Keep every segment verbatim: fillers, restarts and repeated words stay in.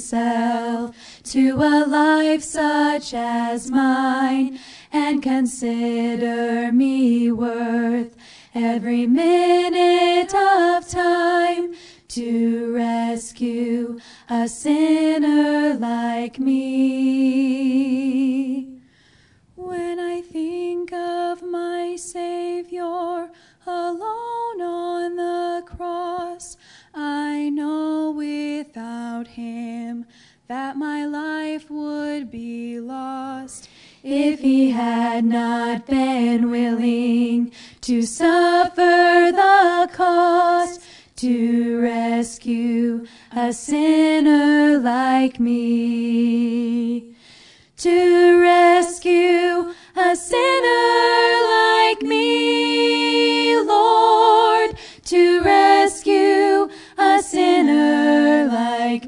himself to a life such as mine, and consider me worth every minute of time to rescue a sinner like me. When I think of my Savior alone on the cross, I know without him that my life would be lost. If he had not been willing to suffer the cost to rescue a sinner like me, to rescue a sinner like me, Lord, to rescue a sinner like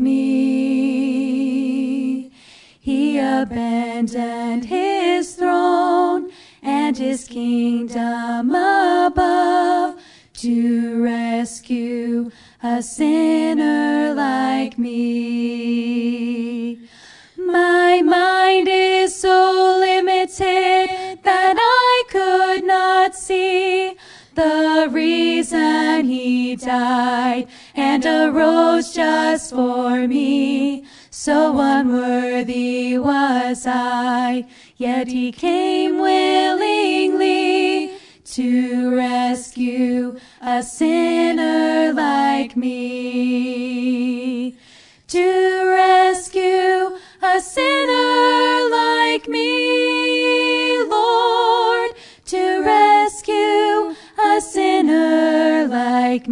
me. He abandoned his throne and his kingdom above to rescue a sinner like me. My mind is so limited that I could not see the reason he died and arose just for me. So unworthy was I, yet he came willingly to rescue a sinner like me. To rescue a sinner like me, Lord, to rescue a sinner like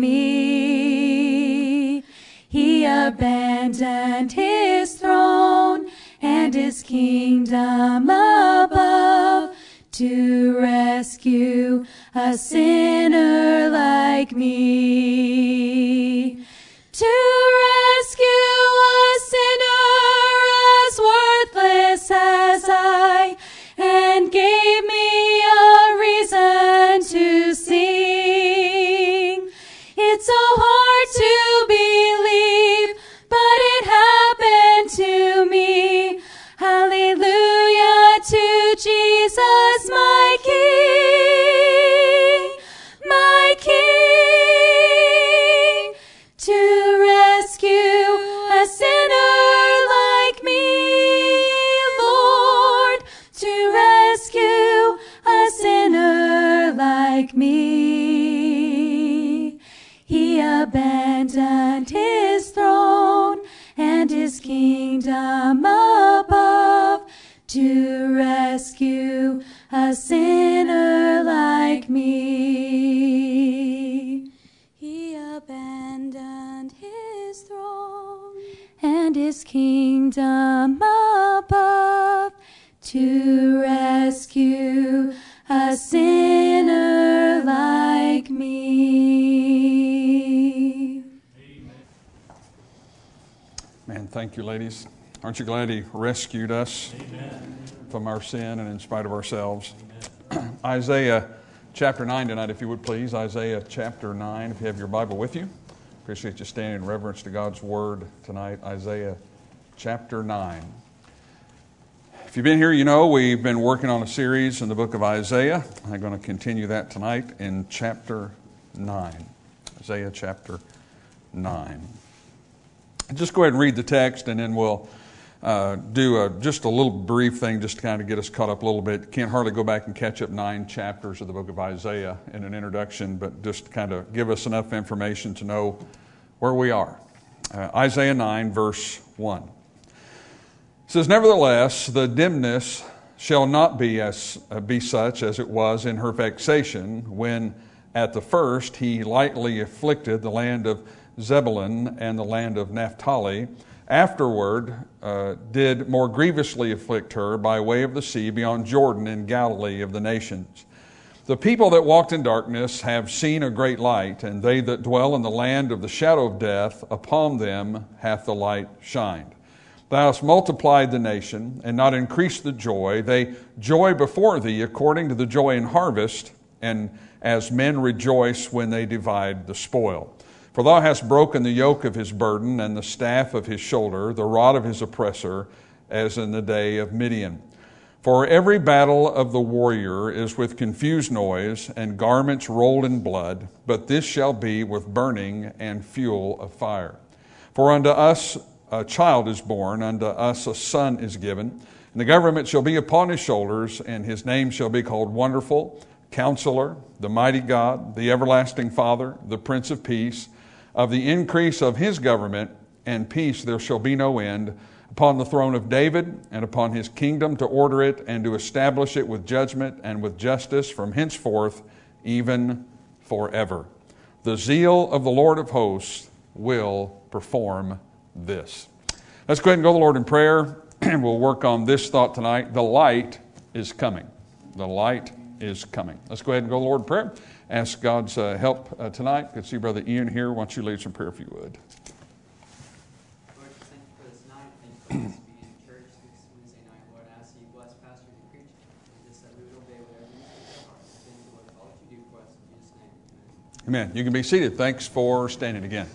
me. He abandoned his throne and his kingdom above to rescue a sinner like me. To rescue a sinner as worthless as I, and gave me a reason to sing. It's so hard to believe, but it happened to me. Hallelujah to Jesus, my King, my King, to rescue a sinner like me, Lord, to rescue a sinner like me. He abandoned his throne and his kingdom above to rescue a sinner like me. He abandoned his throne and his kingdom above to rescue a sinner like me. Man, thank you, ladies. Aren't you glad he rescued us Amen. from our sin and in spite of ourselves? Isaiah chapter nine tonight, if you would please. Isaiah chapter nine, if you have your Bible with you. Appreciate you standing in reverence to God's Word tonight. Isaiah chapter nine. If you've been here, you know we've been working on a series in the book of Isaiah. I'm going to continue that tonight in chapter nine. Isaiah chapter nine. Just go ahead and read the text, and then we'll uh, do a, just a little brief thing just to kind of get us caught up a little bit. Can't hardly go back and catch up nine chapters of the book of Isaiah in an introduction, but just kind of give us enough information to know where we are. Uh, Isaiah nine, verse one. It says, "Nevertheless, the dimness shall not be as uh, be such as it was in her vexation, when at the first he lightly afflicted the land of Zebulun and the land of Naphtali, afterward uh, did more grievously afflict her by way of the sea beyond Jordan in Galilee of the nations. The people that walked in darkness have seen a great light, and they that dwell in the land of the shadow of death, upon them hath the light shined. Thou hast multiplied the nation, and not increased the joy. They joy before thee according to the joy in harvest, and as men rejoice when they divide the spoil. For thou hast broken the yoke of his burden and the staff of his shoulder, the rod of his oppressor, as in the day of Midian. For every battle of the warrior is with confused noise and garments rolled in blood, but this shall be with burning and fuel of fire. For unto us a child is born, unto us a son is given, and the government shall be upon his shoulders, and his name shall be called Wonderful, Counselor, the Mighty God, the Everlasting Father, the Prince of Peace. Of the increase of his government and peace there shall be no end, upon the throne of David and upon his kingdom, to order it and to establish it with judgment and with justice from henceforth, even forever. The zeal of the Lord of hosts will perform this. Let's go ahead and go to the Lord in prayer, and we'll work on this thought tonight. The light is coming. The light is coming. Let's go ahead and go to the Lord in prayer. Ask God's uh, help uh, tonight. I can see Brother Ian here. Why don't you lead some prayer if you would. Lord, thank you for this night. Thank you for this meeting in church this Wednesday night. Lord, I ask you to bless Pastor to preach, and just that we would obey whatever you say to our hearts. Thank you, Lord, for all that you do for us. In Jesus' name, amen. Amen. You can be seated. Thanks for standing again.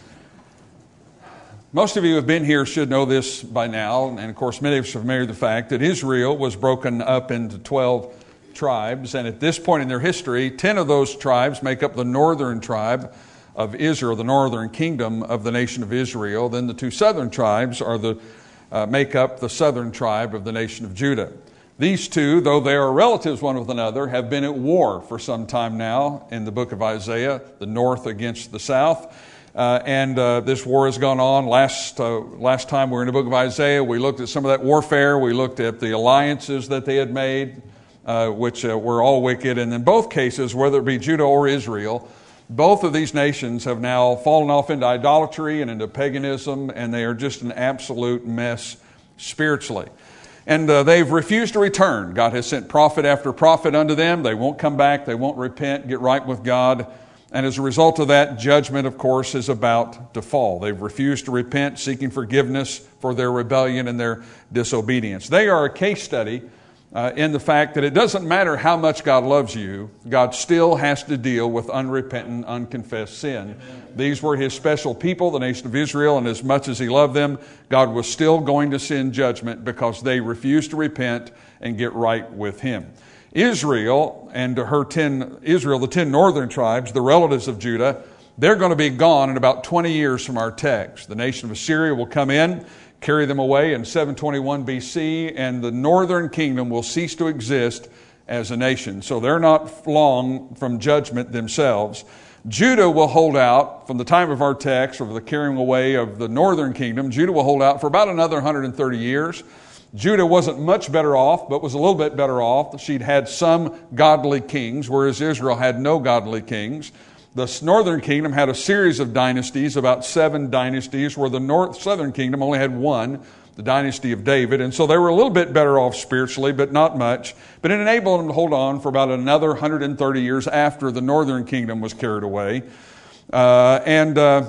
Most of you who have been here should know this by now, and of course many of us are familiar with the fact that Israel was broken up into twelve tribes, and at this point in their history, ten of those tribes make up the northern tribe of Israel, the northern kingdom of the nation of Israel. Then the two southern tribes are the uh, make up the southern tribe of the nation of Judah. These two, though they are relatives one with another, have been at war for some time now in the book of Isaiah, the north against the south. Uh, and uh, this war has gone on. Last uh, last time we were in the book of Isaiah, we looked at some of that warfare. We looked at the alliances that they had made, uh, which uh, were all wicked. And in both cases, whether it be Judah or Israel, both of these nations have now fallen off into idolatry and into paganism, and they are just an absolute mess spiritually. And uh, they've refused to return. God has sent prophet after prophet unto them. They won't come back. They won't repent, get right with God. And as a result of that, judgment, of course, is about to fall. They've refused to repent, seeking forgiveness for their rebellion and their disobedience. They are a case study uh, in the fact that it doesn't matter how much God loves you, God still has to deal with unrepentant, unconfessed sin. Amen. These were His special people, the nation of Israel, and as much as He loved them, God was still going to send judgment because they refused to repent and get right with Him. Israel and her ten, Israel, the ten northern tribes, the relatives of Judah, they're going to be gone in about twenty years from our text. The nation of Assyria will come in, carry them away in seven twenty-one B C, and the northern kingdom will cease to exist as a nation. So they're not long from judgment themselves. Judah will hold out from the time of our text, or the carrying away of the northern kingdom. Judah will hold out for about another one hundred thirty years. Judah wasn't much better off, but was a little bit better off. She'd had some godly kings, whereas Israel had no godly kings. The northern kingdom had a series of dynasties, about seven dynasties, where the north southern kingdom only had one, the dynasty of David. And so they were a little bit better off spiritually, but not much. But it enabled them to hold on for about another one hundred thirty years after the northern kingdom was carried away. Uh, and... Uh,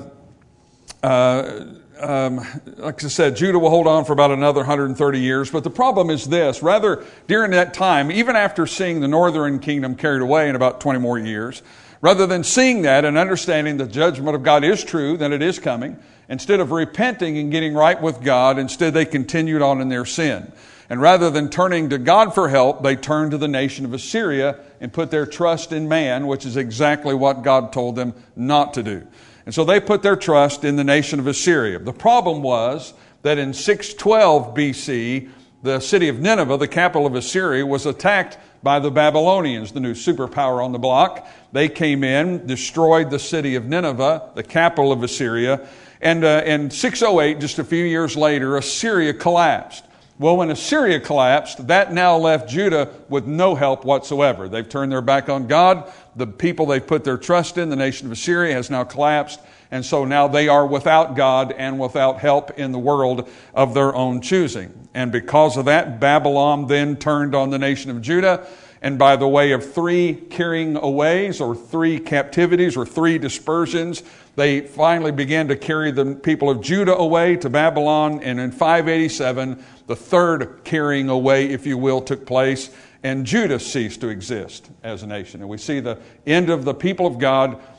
uh, Um, like I said, Judah will hold on for about another one hundred thirty years. But the problem is this. Rather, during that time, even after seeing the northern kingdom carried away in about twenty more years, rather than seeing that and understanding the judgment of God is true, that it is coming, instead of repenting and getting right with God, instead they continued on in their sin. And rather than turning to God for help, they turned to the nation of Assyria and put their trust in man, which is exactly what God told them not to do. And so they put their trust in the nation of Assyria. The problem was that in six twelve B C, the city of Nineveh, the capital of Assyria, was attacked by the Babylonians, the new superpower on the block. They came in, destroyed the city of Nineveh, the capital of Assyria. And uh, in six oh eight, just a few years later, Assyria collapsed. Well, when Assyria collapsed, that now left Judah with no help whatsoever. They've turned their back on God. The people they put their trust in, the nation of Assyria, has now collapsed. And so now they are without God and without help in the world of their own choosing. And because of that, Babylon then turned on the nation of Judah. And by the way of three carrying aways, or three captivities, or three dispersions, they finally began to carry the people of Judah away to Babylon. And in five eighty-seven, the third carrying away, if you will, took place, and Judah ceased to exist as a nation. And we see the end of the people of God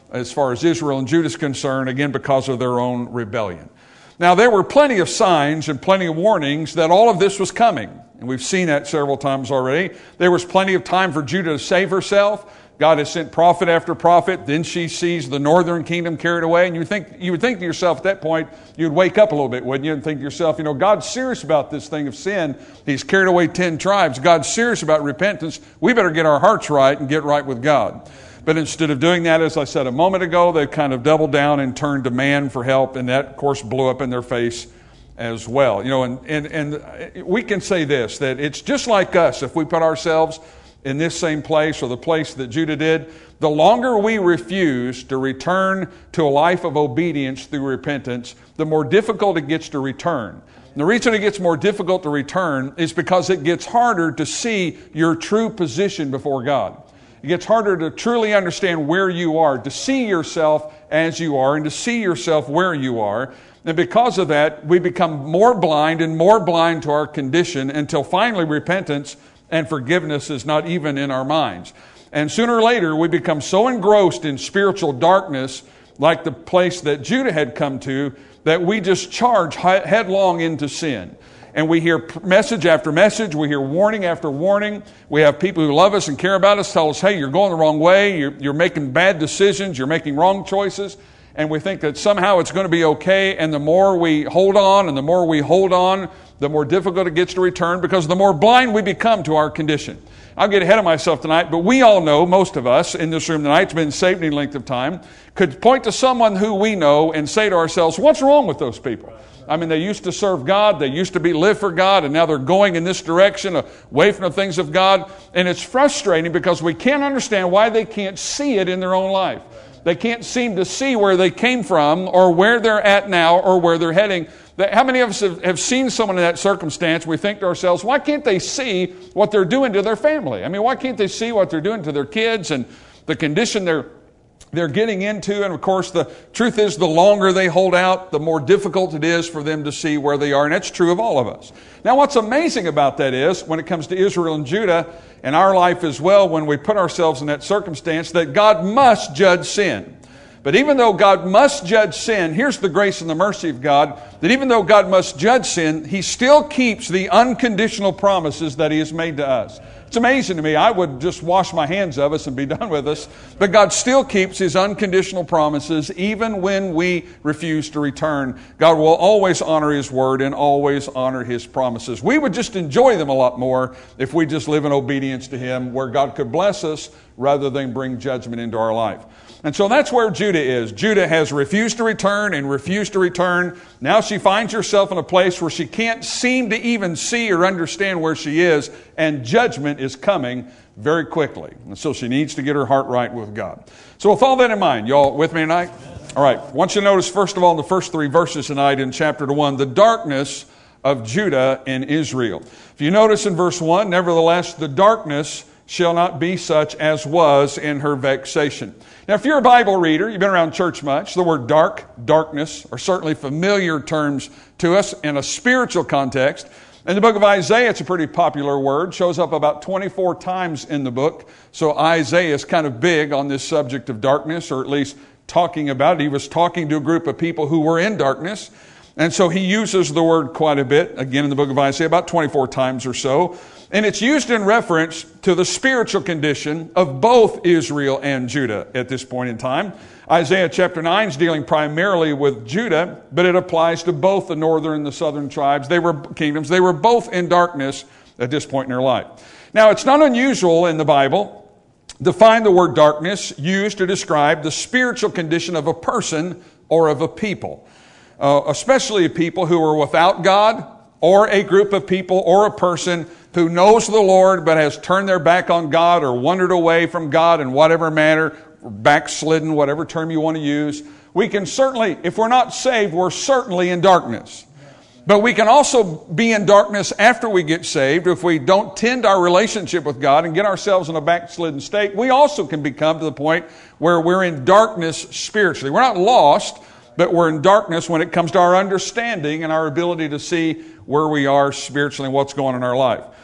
as far as Israel and Judah is concerned, again, because of their own rebellion. Now, there were plenty of signs and plenty of warnings that all of this was coming. And we've seen that several times already. There was plenty of time for Judah to save herself. God has sent prophet after prophet. Then she sees the northern kingdom carried away. And you think, you would think to yourself at that point, you'd wake up a little bit, wouldn't you? And think to yourself, you know, God's serious about this thing of sin. He's carried away ten tribes. God's serious about repentance. We better get our hearts right and get right with God. But instead of doing that, as I said a moment ago, they kind of doubled down and turned to man for help. And that, of course, blew up in their face as well. You know, and, and, and we can say this, that it's just like us. If we put ourselves in this same place or the place that Judah did, the longer we refuse to return to a life of obedience through repentance, the more difficult it gets to return. And the reason it gets more difficult to return is because it gets harder to see your true position before God. It gets harder to truly understand where you are, to see yourself as you are, and to see yourself where you are. And because of that, we become more blind and more blind to our condition until finally repentance and forgiveness is not even in our minds. And sooner or later, we become so engrossed in spiritual darkness, like the place that Judah had come to, that we just charge headlong into sin. And we hear message after message. We hear warning after warning. We have people who love us and care about us tell us, hey, you're going the wrong way. You're, you're making bad decisions. You're making wrong choices. And we think that somehow it's going to be okay. And the more we hold on and the more we hold on, the more difficult it gets to return, because the more blind we become to our condition. I'll get ahead of myself tonight, but we all know, most of us in this room tonight, it's been saved any length of time, could point to someone who we know and say to ourselves, what's wrong with those people? I mean, they used to serve God, they used to be live for God, and now they're going in this direction, away from the things of God. And it's frustrating because we can't understand why they can't see it in their own life. They can't seem to see where they came from or where they're at now or where they're heading. How many of us have, have seen someone in that circumstance? We think to ourselves, why can't they see what they're doing to their family? I mean, why can't they see what they're doing to their kids and the condition they're they're getting into? And of course, the truth is, the longer they hold out, the more difficult it is for them to see where they are. And that's true of all of us. Now, what's amazing about that is, when it comes to Israel and Judah, and our life as well, when we put ourselves in that circumstance, that God must judge sin. But even though God must judge sin, here's the grace and the mercy of God, that even though God must judge sin, He still keeps the unconditional promises that He has made to us. It's amazing to me. I would just wash my hands of us and be done with us. But God still keeps His unconditional promises even when we refuse to return. God will always honor His word and always honor His promises. We would just enjoy them a lot more if we just live in obedience to Him, where God could bless us rather than bring judgment into our life. And so that's where Judah is. Judah has refused to return and refused to return. Now she finds herself in a place where she can't seem to even see or understand where she is, and judgment is coming very quickly. And so she needs to get her heart right with God. So with all that in mind, y'all with me tonight? All right. I want you to notice, first of all, in the first three verses tonight in chapter one, the darkness of Judah and Israel. If you notice in verse one, nevertheless, the darkness shall not be such as was in her vexation. Now, if you're a Bible reader, you've been around church much, the word dark, darkness are certainly familiar terms to us in a spiritual context. In the book of Isaiah, it's a pretty popular word, shows up about twenty-four times in the book. So Isaiah is kind of big on this subject of darkness, or at least talking about it. He was talking to a group of people who were in darkness. And so he uses the word quite a bit, again in the book of Isaiah, about twenty-four times or so. And it's used in reference to the spiritual condition of both Israel and Judah at this point in time. Isaiah chapter nine is dealing primarily with Judah, but it applies to both the northern and the southern tribes. They were kingdoms. They were both in darkness at this point in their life. Now, it's not unusual in the Bible to find the word darkness used to describe the spiritual condition of a person or of a people, uh, especially people who are without God, or a group of people or a person who knows the Lord but has turned their back on God or wandered away from God in whatever manner, backslidden, whatever term you want to use. We can certainly, if we're not saved, we're certainly in darkness. But we can also be in darkness after we get saved. If we don't tend our relationship with God and get ourselves in a backslidden state, we also can become to the point where we're in darkness spiritually. We're not lost, but we're in darkness when it comes to our understanding and our ability to see where we are spiritually and what's going on in our life.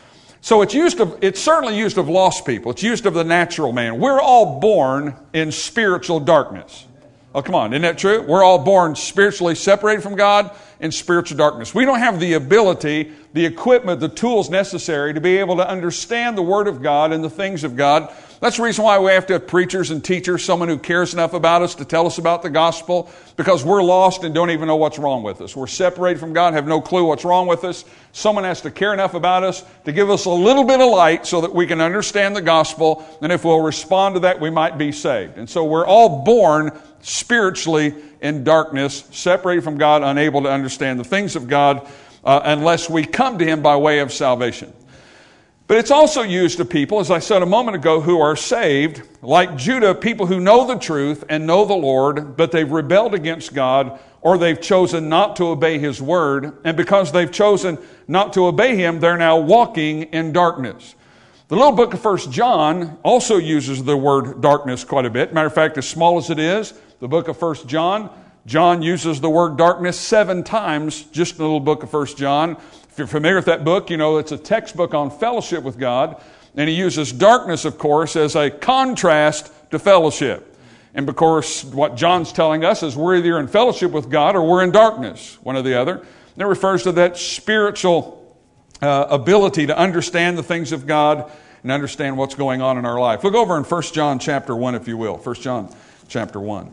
So it's used of, it's certainly used of lost people. It's used of the natural man. We're all born in spiritual darkness. Oh, come on, isn't that true? We're all born spiritually separated from God in spiritual darkness. We don't have the ability, the equipment, the tools necessary to be able to understand the Word of God and the things of God. That's the reason why we have to have preachers and teachers, someone who cares enough about us to tell us about the gospel, because we're lost and don't even know what's wrong with us. We're separated from God, have no clue what's wrong with us. Someone has to care enough about us to give us a little bit of light so that we can understand the gospel, and if we'll respond to that, we might be saved. And so we're all born spiritually in darkness, separated from God, unable to understand the things of God uh, unless we come to Him by way of salvation. But it's also used of people, as I said a moment ago, who are saved, like Judah, people who know the truth and know the Lord, but they've rebelled against God, or they've chosen not to obey His word, and because they've chosen not to obey Him, they're now walking in darkness. The little book of First John also uses the word darkness quite a bit. Matter of fact, as small as it is, the book of First John, John uses the word darkness seven times just in the little book of First John. If you're familiar with that book, you know it's a textbook on fellowship with God. And he uses darkness, of course, as a contrast to fellowship. And of course, what John's telling us is we're either in fellowship with God or we're in darkness, one or the other. And it refers to that spiritual uh, ability to understand the things of God and understand what's going on in our life. Look over in First John chapter one, if you will. First John chapter one.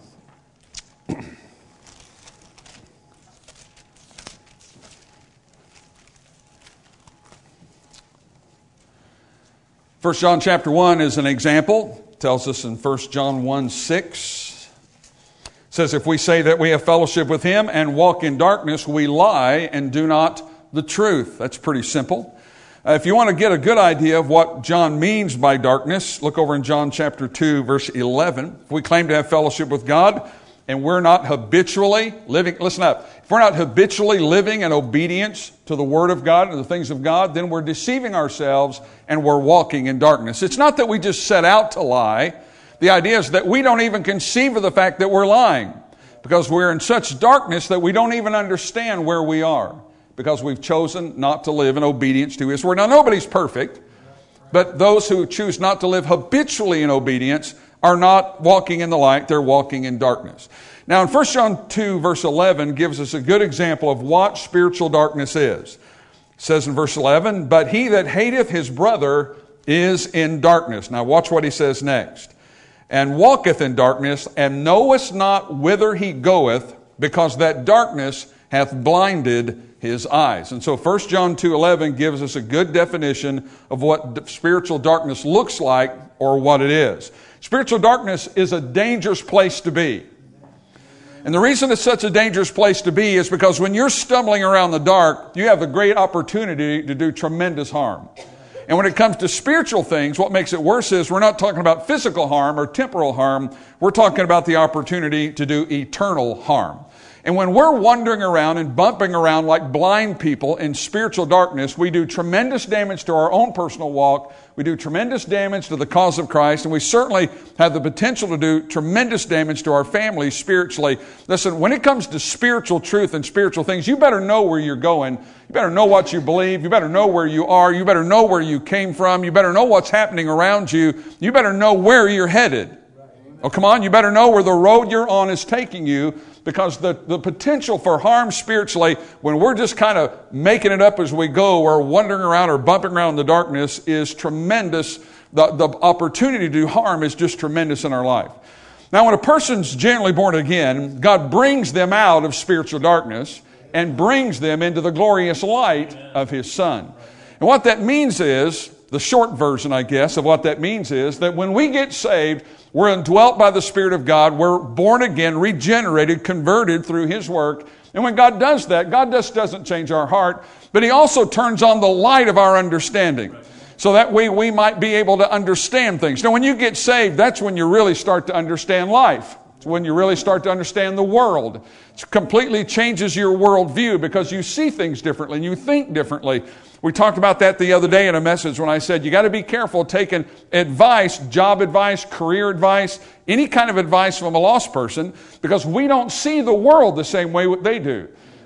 First John chapter one is an example. It tells us in First John one six. It says, if we say that we have fellowship with Him and walk in darkness, we lie and do not the truth. That's pretty simple. Uh, if you want to get a good idea of what John means by darkness, look over in John chapter two, verse eleven. If we claim to have fellowship with God and we're not habitually living, listen up, if we're not habitually living in obedience to the Word of God and the things of God, then we're deceiving ourselves and we're walking in darkness. It's not that we just set out to lie. The idea is that we don't even conceive of the fact that we're lying because we're in such darkness that we don't even understand where we are because we've chosen not to live in obedience to His Word. Now, nobody's perfect, but those who choose not to live habitually in obedience are not walking in the light, they're walking in darkness. Now in First John two verse eleven gives us a good example of what spiritual darkness is. It says in verse eleven, but he that hateth his brother is in darkness. Now watch what he says next. And walketh in darkness, and knoweth not whither he goeth, because that darkness hath blinded his eyes. And so First John two eleven gives us a good definition of what spiritual darkness looks like or what it is. Spiritual darkness is a dangerous place to be. And the reason it's such a dangerous place to be is because when you're stumbling around the dark, you have a great opportunity to do tremendous harm. And when it comes to spiritual things, what makes it worse is we're not talking about physical harm or temporal harm. We're talking about the opportunity to do eternal harm. And when we're wandering around and bumping around like blind people in spiritual darkness, we do tremendous damage to our own personal walk. We do tremendous damage to the cause of Christ, and we certainly have the potential to do tremendous damage to our families spiritually. Listen, when it comes to spiritual truth and spiritual things, you better know where you're going. You better know what you believe. You better know where you are. You better know where you came from. You better know what's happening around you. You better know where you're headed. Oh, come on. You better know where the road you're on is taking you. Because the, the potential for harm spiritually, when we're just kind of making it up as we go or wandering around or bumping around in the darkness, is tremendous. The, the opportunity to do harm is just tremendous in our life. Now, when a person's generally born again, God brings them out of spiritual darkness and brings them into the glorious light of His Son. And what that means is, the short version, I guess, of what that means is that when we get saved, we're indwelt by the Spirit of God. We're born again, regenerated, converted through His work. And when God does that, God just doesn't change our heart, but He also turns on the light of our understanding. So that way we might be able to understand things. Now, when you get saved, that's when you really start to understand life. It's when you really start to understand the world. It completely changes your worldview because you see things differently and you think differently. We talked about that the other day in a message when I said you got to be careful taking advice, job advice, career advice, any kind of advice from a lost person, because we don't see the world the same way they do.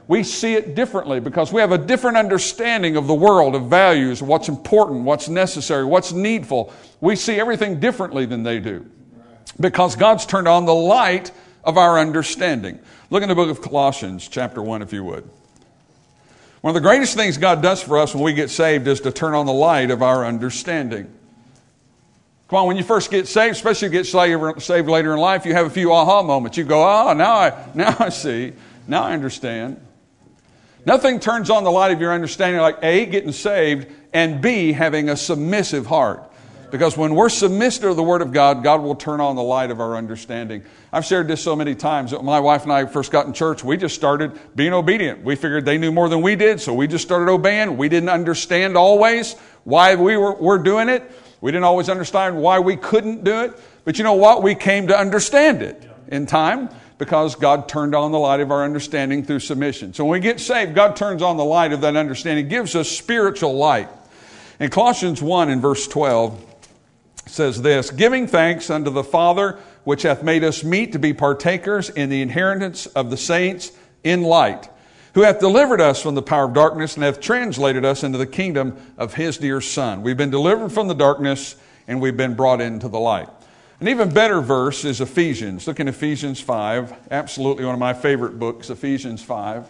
we see it differently because we have a different understanding of the world, of values, what's important, what's necessary, what's needful. We see everything differently than they do because God's turned on the light of our understanding. Look in the book of Colossians, chapter one, if you would. One of the greatest things God does for us when we get saved is to turn on the light of our understanding. Come on, when you first get saved, especially if you get saved, saved later in life, you have a few aha moments. You go, oh, now I, now I see, now I understand. Nothing turns on the light of your understanding like A, getting saved, and B, having a submissive heart. Because when we're submissive to the Word of God, God will turn on the light of our understanding. I've shared this so many times. When my wife and I first got in church, we just started being obedient. We figured they knew more than we did, so we just started obeying. We didn't understand always why we were, were doing it. We didn't always understand why we couldn't do it. But you know what? We came to understand it in time because God turned on the light of our understanding through submission. So when we get saved, God turns on the light of that understanding, gives us spiritual light. In Colossians one in verse twelve, says this, giving thanks unto the Father, which hath made us meet to be partakers in the inheritance of the saints in light, who hath delivered us from the power of darkness and hath translated us into the kingdom of his dear Son. We've been delivered from the darkness and we've been brought into the light. An even better verse is Ephesians. Look in Ephesians five, absolutely one of my favorite books, Ephesians five.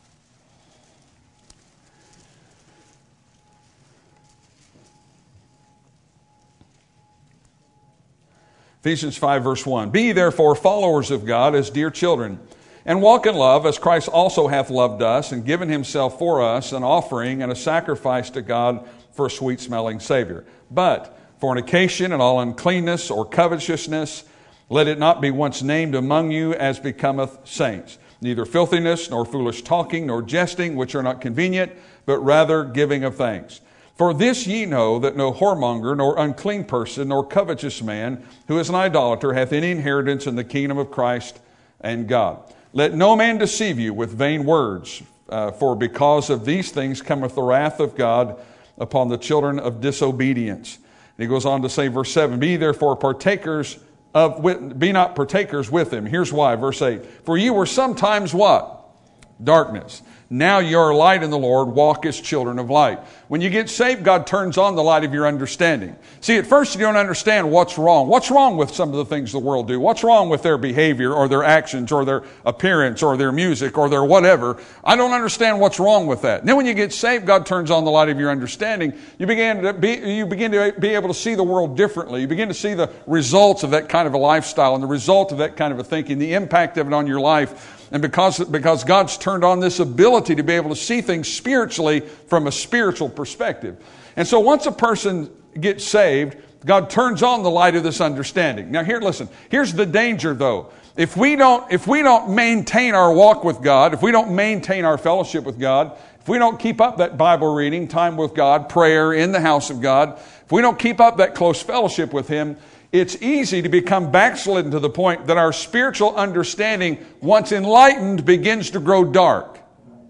Ephesians five verse one, be ye therefore followers of God as dear children, and walk in love as Christ also hath loved us and given himself for us an offering and a sacrifice to God for a sweet smelling Savior. But fornication and all uncleanness or covetousness, let it not be once named among you as becometh saints. Neither filthiness, nor foolish talking, nor jesting, which are not convenient, but rather giving of thanks. For this ye know that no whoremonger, nor unclean person, nor covetous man, who is an idolater, hath any inheritance in the kingdom of Christ and God. Let no man deceive you with vain words, uh, for because of these things cometh the wrath of God upon the children of disobedience. And he goes on to say, verse seven, be therefore partakers of, be not partakers with him. Here's why, verse eight, for you were sometimes what? Darkness. Now you are light in the Lord, walk as children of light. When you get saved, God turns on the light of your understanding. See, at first you don't understand what's wrong. What's wrong with some of the things the world do? What's wrong with their behavior or their actions or their appearance or their music or their whatever? I don't understand what's wrong with that. And then when you get saved, God turns on the light of your understanding. You begin to be, you begin to be able to see the world differently. You begin to see the results of that kind of a lifestyle and the result of that kind of a thinking, the impact of it on your life. And because, because God's turned on this ability to be able to see things spiritually from a spiritual perspective. And so once a person gets saved, God turns on the light of this understanding. Now here, listen, here's the danger though. If we don't, if we don't maintain our walk with God, if we don't maintain our fellowship with God, if we don't keep up that Bible reading, time with God, prayer in the house of God, if we don't keep up that close fellowship with Him, it's easy to become backslidden to the point that our spiritual understanding, once enlightened, begins to grow dark.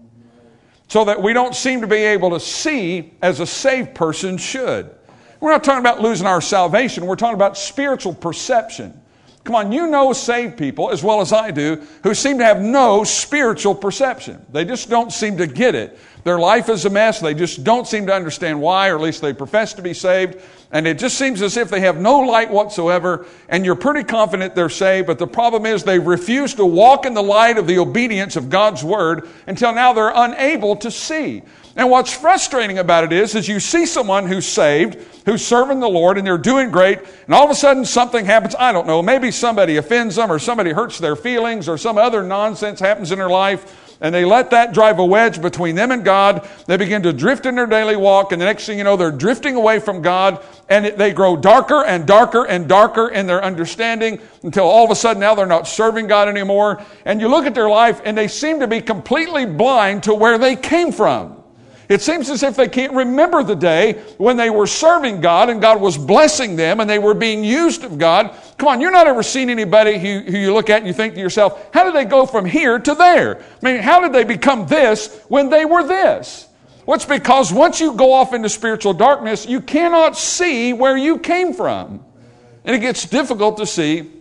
So that we don't seem to be able to see as a saved person should. We're not talking about losing our salvation. We're talking about spiritual perception. Come on, you know saved people as well as I do who seem to have no spiritual perception. They just don't seem to get it. Their life is a mess. They just don't seem to understand why, or at least they profess to be saved. And it just seems as if they have no light whatsoever, and you're pretty confident they're saved, but the problem is they refuse to walk in the light of the obedience of God's Word until now they're unable to see. And what's frustrating about it is, is you see someone who's saved, who's serving the Lord, and they're doing great, and all of a sudden something happens. I don't know, maybe somebody offends them, or somebody hurts their feelings, or some other nonsense happens in their life, and they let that drive a wedge between them and God. They begin to drift in their daily walk, and the next thing you know, they're drifting away from God, and it, they grow darker and darker and darker in their understanding until all of a sudden now they're not serving God anymore. And you look at their life, and they seem to be completely blind to where they came from. It seems as if they can't remember the day when they were serving God and God was blessing them and they were being used of God. Come on, you're not ever seen anybody who, who you look at and you think to yourself, how did they go from here to there? I mean, how did they become this when they were this? Well, it's because once you go off into spiritual darkness, you cannot see where you came from. And it gets difficult to see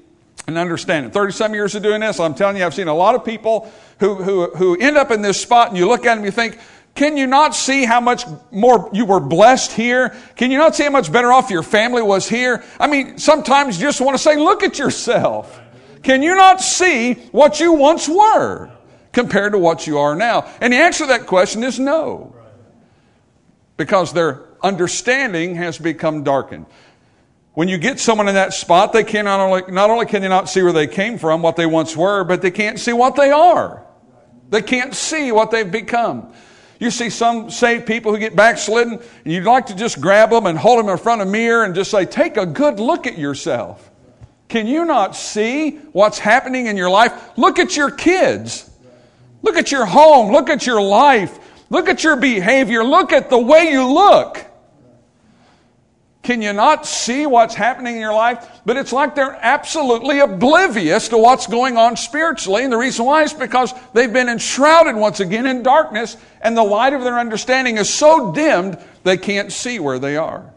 and understanding. thirty-some years of doing this, I'm telling you, I've seen a lot of people who, who, who end up in this spot, and you look at them and you think, can you not see how much more you were blessed here? Can you not see how much better off your family was here? I mean, sometimes you just want to say, look at yourself. Can you not see what you once were compared to what you are now? And the answer to that question is no. Because their understanding has become darkened. When you get someone in that spot, they can not only, not only can they not see where they came from, what they once were, but they can't see what they are. They can't see what they've become. You see some saved people who get backslidden, and you'd like to just grab them and hold them in front of a mirror and just say, take a good look at yourself. Can you not see what's happening in your life? Look at your kids. Look at your home. Look at your life. Look at your behavior. Look at the way you look. Can you not see what's happening in your life? But it's like they're absolutely oblivious to what's going on spiritually. And the reason why is because they've been enshrouded once again in darkness, and the light of their understanding is so dimmed they can't see where they are.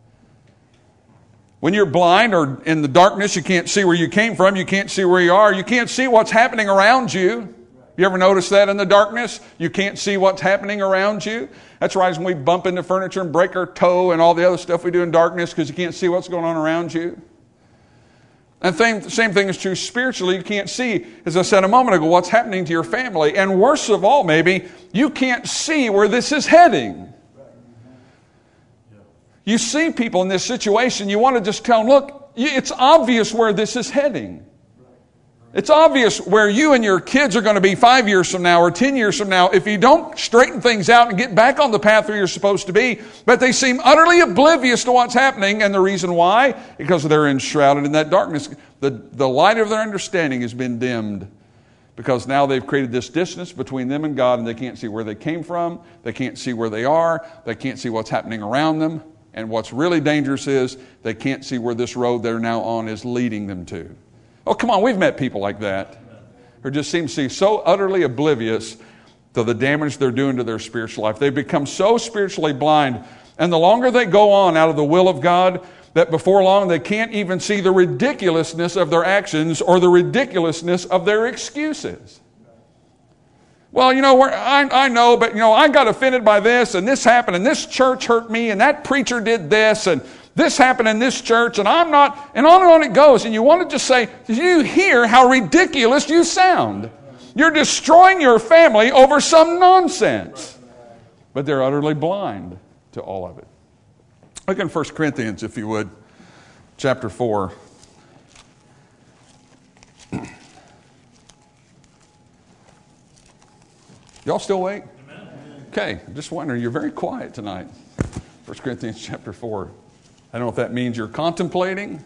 When you're blind or in the darkness, you can't see where you came from. You can't see where you are. You can't see what's happening around you. You ever notice that in the darkness? You can't see what's happening around you. That's why when we bump into furniture and break our toe and all the other stuff we do in darkness, because you can't see what's going on around you. And the same, same thing is true spiritually. You can't see, as I said a moment ago, what's happening to your family. And worst of all, maybe, you can't see where this is heading. You see people in this situation, you want to just tell them, look, it's obvious where this is heading. It's obvious where you and your kids are going to be five years from now or ten years from now if you don't straighten things out and get back on the path where you're supposed to be. But they seem utterly oblivious to what's happening. And the reason why? Because they're enshrouded in that darkness. The, the light of their understanding has been dimmed. Because now they've created this distance between them and God, and they can't see where they came from. They can't see where they are. They can't see what's happening around them. And what's really dangerous is they can't see where this road they're now on is leading them to. Oh, come on, we've met people like that who just seem to be so utterly oblivious to the damage they're doing to their spiritual life. They've become so spiritually blind, and the longer they go on out of the will of God, that before long they can't even see the ridiculousness of their actions or the ridiculousness of their excuses. Well, you know, we're, I, I know, but, you know, I got offended by this, and this happened, and this church hurt me, and that preacher did this, and this happened in this church, and I'm not, and on and on it goes. And you want to just say, do you hear how ridiculous you sound? You're destroying your family over some nonsense. But they're utterly blind to all of it. Look in First Corinthians, if you would, chapter four. Y'all still awake? Okay, I'm just wondering, you're very quiet tonight. First Corinthians chapter four. I don't know if that means you're contemplating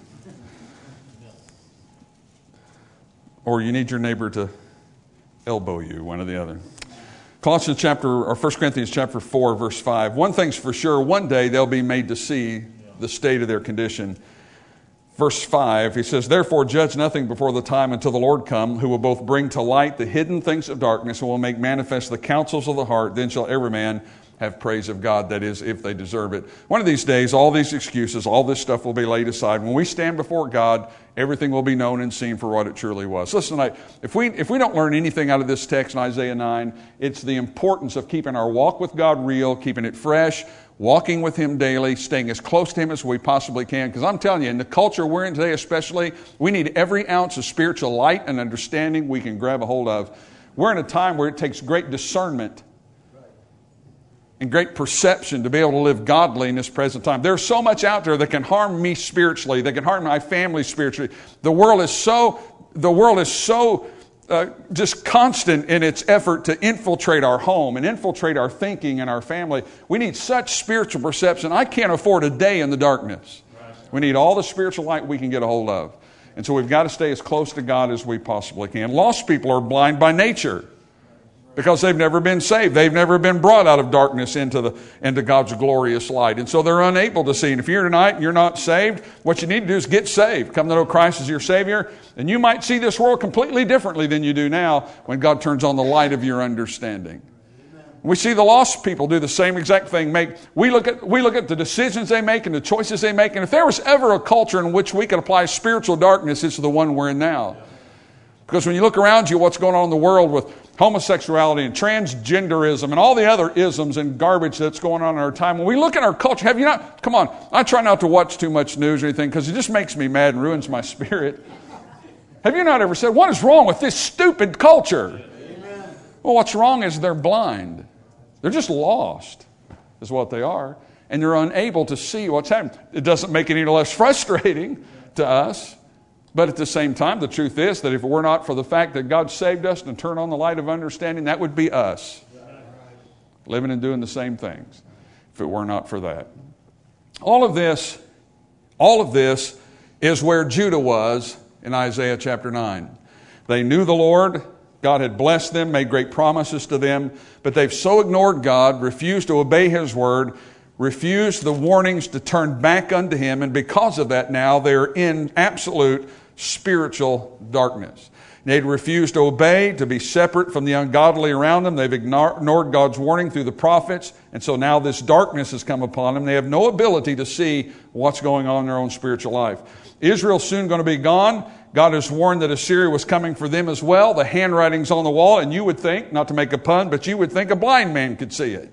or you need your neighbor to elbow you, one or the other. Colossians chapter, or First Corinthians chapter four, verse five. One thing's for sure, one day they'll be made to see the state of their condition. Verse five, he says, therefore judge nothing before the time until the Lord come, who will both bring to light the hidden things of darkness and will make manifest the counsels of the heart. Then shall every man have praise of God, that is, if they deserve it. One of these days, all these excuses, all this stuff will be laid aside. When we stand before God, everything will be known and seen for what it truly was. Listen tonight, if we, if we don't learn anything out of this text in Isaiah nine, it's the importance of keeping our walk with God real, keeping it fresh, walking with Him daily, staying as close to Him as we possibly can. Because I'm telling you, in the culture we're in today especially, we need every ounce of spiritual light and understanding we can grab a hold of. We're in a time where it takes great discernment and great perception to be able to live godly in this present time. There's so much out there that can harm me spiritually, that can harm my family spiritually. The world is so, the world is so uh, just constant in its effort to infiltrate our home and infiltrate our thinking and our family. We need such spiritual perception. I can't afford a day in the darkness. We need all the spiritual light we can get a hold of. And so we've got to stay as close to God as we possibly can. Lost people are blind by nature, because they've never been saved. They've never been brought out of darkness into the into God's glorious light. And so they're unable to see. And if you're here tonight and you're not saved, what you need to do is get saved. Come to know Christ as your Savior. And you might see this world completely differently than you do now when God turns on the light of your understanding. We see the lost people do the same exact thing. Make we look at we look at the decisions they make and the choices they make. And if there was ever a culture in which we could apply spiritual darkness, it's the one we're in now. Because when you look around you, what's going on in the world with homosexuality and transgenderism and all the other isms and garbage that's going on in our time. When we look at our culture, have you not, come on, I try not to watch too much news or anything because it just makes me mad and ruins my spirit. Have you not ever said, what is wrong with this stupid culture? Amen. Well, what's wrong is they're blind. They're just lost, is what they are. And they're unable to see what's happening. It doesn't make it any less frustrating to us. But at the same time, the truth is that if it were not for the fact that God saved us and turned on the light of understanding, that would be us. Living and doing the same things if it were not for that. All of this, all of this is where Judah was in Isaiah chapter nine. They knew the Lord. God had blessed them, made great promises to them, but they've so ignored God, refused to obey His word, refused the warnings to turn back unto Him, and because of that now they're in absolute spiritual darkness. They'd refused to obey, to be separate from the ungodly around them. They've ignored God's warning through the prophets, and so now this darkness has come upon them. They have no ability to see what's going on in their own spiritual life. Israel's soon going to be gone. God has warned that Assyria was coming for them as well. The handwriting's on the wall, and you would think, not to make a pun, but you would think a blind man could see it.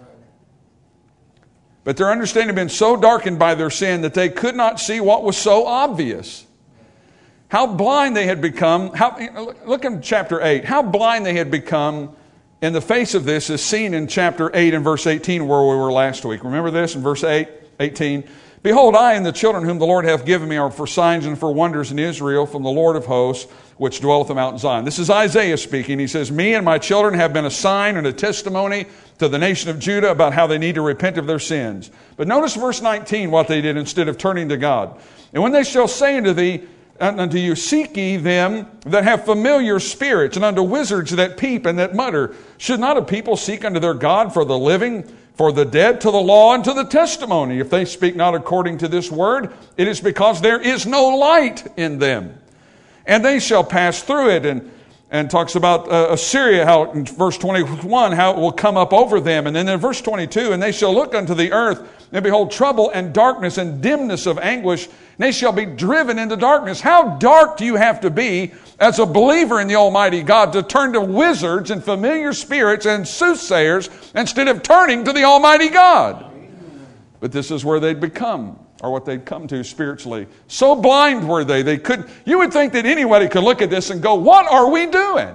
But their understanding had been so darkened by their sin that they could not see what was so obvious. How blind they had become. How, look in chapter eight. How blind they had become in the face of this is seen in chapter eight and verse eighteen where we were last week. Remember this in verse eight, eighteen? Behold, I and the children whom the Lord hath given me are for signs and for wonders in Israel from the Lord of hosts, which dwelleth in Mount Zion. This is Isaiah speaking. He says, me and my children have been a sign and a testimony to the nation of Judah about how they need to repent of their sins. But notice verse nineteen, what they did instead of turning to God. And when they shall say unto thee, unto you, seek ye them that have familiar spirits, and unto wizards that peep and that mutter. Should not a people seek unto their God for the living, for the dead, to the law and to the testimony? If they speak not according to this word, it is because there is no light in them. And they shall pass through it. And, and talks about uh, Assyria, how in verse twenty-one, how it will come up over them. And then in verse twenty-two, and they shall look unto the earth, and behold trouble and darkness and dimness of anguish, and they shall be driven into darkness. How dark do you have to be as a believer in the Almighty God to turn to wizards and familiar spirits and soothsayers instead of turning to the Almighty God? But this is where they'd become, or what they'd come to spiritually. So blind were they, they couldn't. You would think that anybody could look at this and go, what are we doing?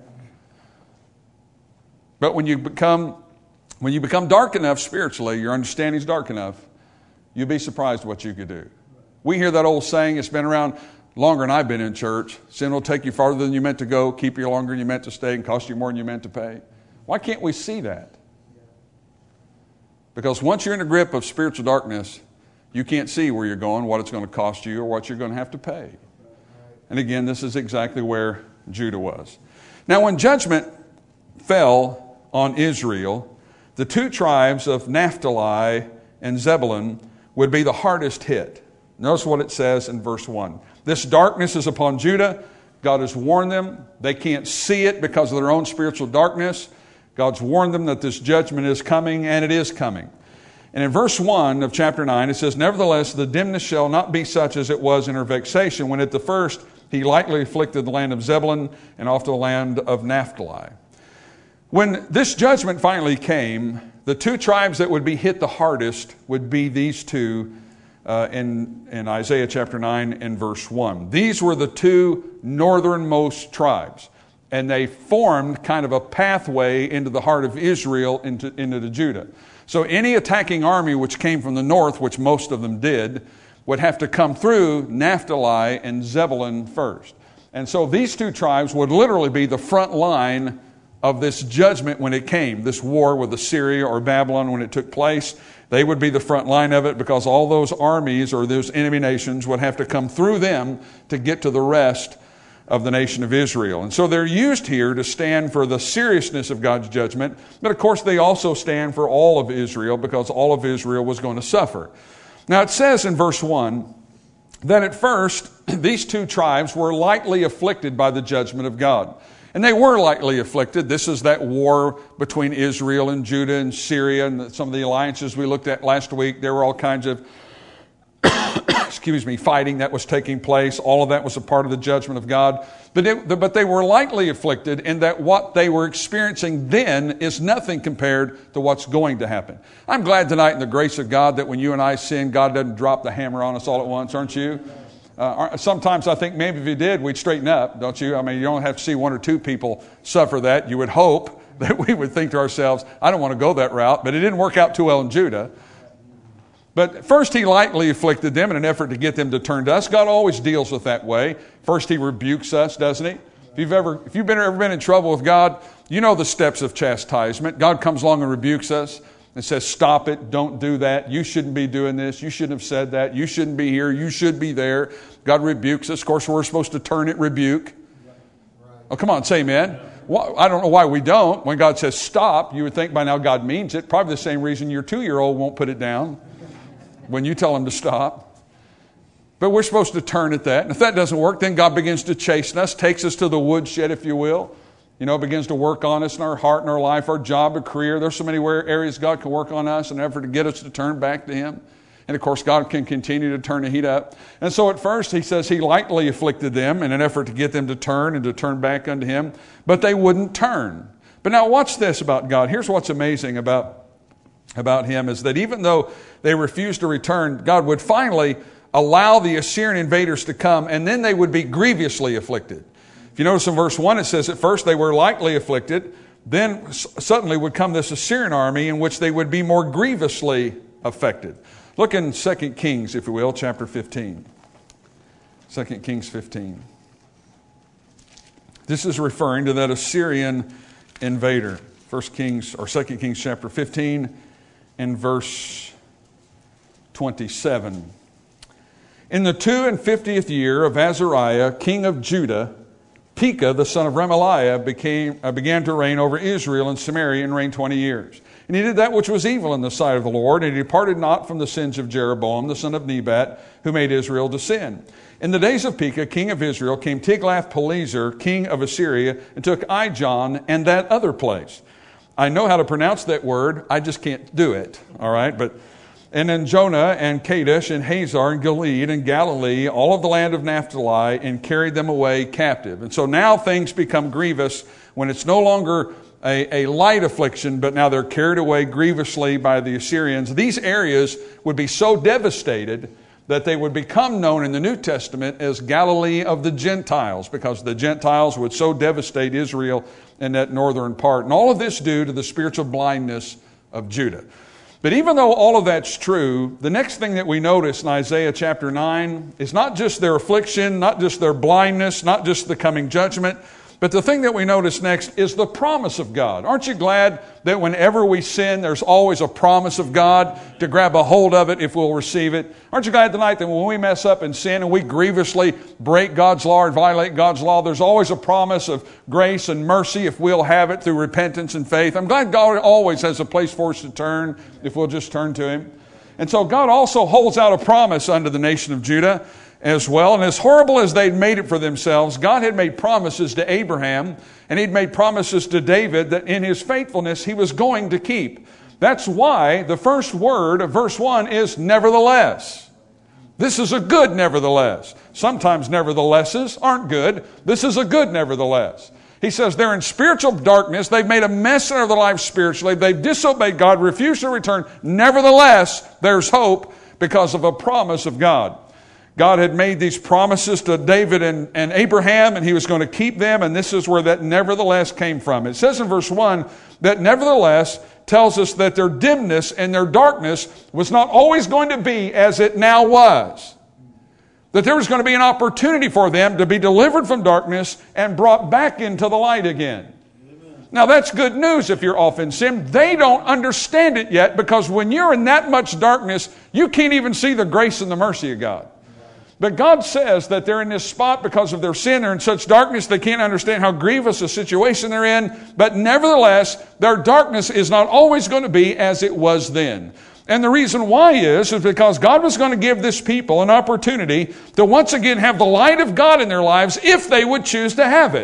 But when you become, when you become dark enough spiritually, your understanding's dark enough, you'd be surprised what you could do. We hear that old saying, it's been around longer than I've been in church. Sin will take you farther than you meant to go, keep you longer than you meant to stay, and cost you more than you meant to pay. Why can't we see that? Because once you're in the grip of spiritual darkness, you can't see where you're going, what it's going to cost you, or what you're going to have to pay. And again, this is exactly where Judah was. Now, when judgment fell on Israel, the two tribes of Naphtali and Zebulun would be the hardest hit. Notice what it says in verse one. This darkness is upon Judah. God has warned them. They can't see it because of their own spiritual darkness. God's warned them that this judgment is coming, and it is coming. And in verse one of chapter nine, it says, nevertheless, the dimness shall not be such as it was in her vexation, when at the first he lightly afflicted the land of Zebulun and off to the land of Naphtali. When this judgment finally came, the two tribes that would be hit the hardest would be these two uh, in, in Isaiah chapter nine and verse one. These were the two northernmost tribes, and they formed kind of a pathway into the heart of Israel, into, into the Judah. So any attacking army which came from the north, which most of them did, would have to come through Naphtali and Zebulun first. And so these two tribes would literally be the front line of this judgment when it came, this war with Assyria or Babylon when it took place. They would be the front line of it because all those armies or those enemy nations would have to come through them to get to the rest of the nation of Israel. And so they're used here to stand for the seriousness of God's judgment, but of course they also stand for all of Israel because all of Israel was going to suffer. Now it says in verse one that at first these two tribes were lightly afflicted by the judgment of God. And they were lightly afflicted. This is that war between Israel and Judah and Syria and some of the alliances we looked at last week. There were all kinds of excuse me, fighting that was taking place. All of that was a part of the judgment of God. But, it, but they were lightly afflicted in that what they were experiencing then is nothing compared to what's going to happen. I'm glad tonight in the grace of God that when you and I sin, God doesn't drop the hammer on us all at once, aren't you? Uh, sometimes I think maybe if He did, we'd straighten up, don't you? I mean, you don't have to see one or two people suffer that. You would hope that we would think to ourselves, I don't want to go that route, but it didn't work out too well in Judah. But first He lightly afflicted them in an effort to get them to turn to us. God always deals with that way. First He rebukes us, doesn't He? If you've ever, if you've been, ever been in trouble with God, you know the steps of chastisement. God comes along and rebukes us and says, stop it, don't do that. You shouldn't be doing this. You shouldn't have said that. You shouldn't be here. You should be there. God rebukes us. Of course, we're supposed to turn it, rebuke. Oh, come on, say amen. Well, I don't know why we don't. When God says stop, you would think by now God means it. Probably the same reason your two-year-old won't put it down when you tell him to stop. But we're supposed to turn at that. And if that doesn't work, then God begins to chasten us, takes us to the woodshed, if you will. You know, begins to work on us in our heart and our life, our job, our career. There's so many areas God can work on us in an effort to get us to turn back to Him. And of course, God can continue to turn the heat up. And so at first, He says He lightly afflicted them in an effort to get them to turn and to turn back unto Him. But they wouldn't turn. But now watch this about God. Here's what's amazing about about Him is that even though they refused to return, God would finally allow the Assyrian invaders to come, and then they would be grievously afflicted. If you notice in verse one, it says at first they were lightly afflicted, then suddenly would come this Assyrian army in which they would be more grievously affected. Look in Second Kings, if you will, chapter fifteen. Second Kings fifteen. This is referring to that Assyrian invader. First Kings, or Second Kings chapter fifteen, in verse twenty-seven. In the two and fiftieth year of Azariah, king of Judah, Pekah, the son of Remaliah, became, uh, began to reign over Israel and Samaria and reigned twenty years. And he did that which was evil in the sight of the Lord, and he departed not from the sins of Jeroboam, the son of Nebat, who made Israel to sin. In the days of Pekah, king of Israel, came Tiglath-Pileser, king of Assyria, and took Ijon and that other place. I know how to pronounce that word, I just can't do it, all right? But and then Jonah and Kadesh and Hazar and Gilead and Galilee, all of the land of Naphtali, and carried them away captive. And so now things become grievous when it's no longer a, a light affliction, but now they're carried away grievously by the Assyrians. These areas would be so devastated that they would become known in the New Testament as Galilee of the Gentiles, because the Gentiles would so devastate Israel in that northern part. And all of this due to the spiritual blindness of Judah. But even though all of that's true, the next thing that we notice in Isaiah chapter nine is not just their affliction, not just their blindness, not just the coming judgment, but the thing that we notice next is the promise of God. Aren't you glad that whenever we sin, there's always a promise of God to grab a hold of it if we'll receive it? Aren't you glad tonight that when we mess up and sin and we grievously break God's law or violate God's law, there's always a promise of grace and mercy if we'll have it through repentance and faith? I'm glad God always has a place for us to turn if we'll just turn to Him. And so God also holds out a promise unto the nation of Judah as well. And as horrible as they'd made it for themselves, God had made promises to Abraham, and He'd made promises to David that in His faithfulness He was going to keep. That's why the first word of verse one is nevertheless. This is a good nevertheless. Sometimes neverthelesses aren't good. This is a good nevertheless. He says they're in spiritual darkness. They've made a mess of their life spiritually. They've disobeyed God, refused to return. Nevertheless, there's hope because of a promise of God. God had made these promises to David and, and Abraham, and He was going to keep them, and this is where that nevertheless came from. It says in verse one that nevertheless tells us that their dimness and their darkness was not always going to be as it now was. That there was going to be an opportunity for them to be delivered from darkness and brought back into the light again. Amen. Now that's good news if you're off in sin. They don't understand it yet, because when you're in that much darkness, you can't even see the grace and the mercy of God. But God says that they're in this spot because of their sin. They're in such darkness they can't understand how grievous a situation they're in. But nevertheless, their darkness is not always going to be as it was then. And the reason why is, is because God was going to give this people an opportunity to once again have the light of God in their lives if they would choose to have it.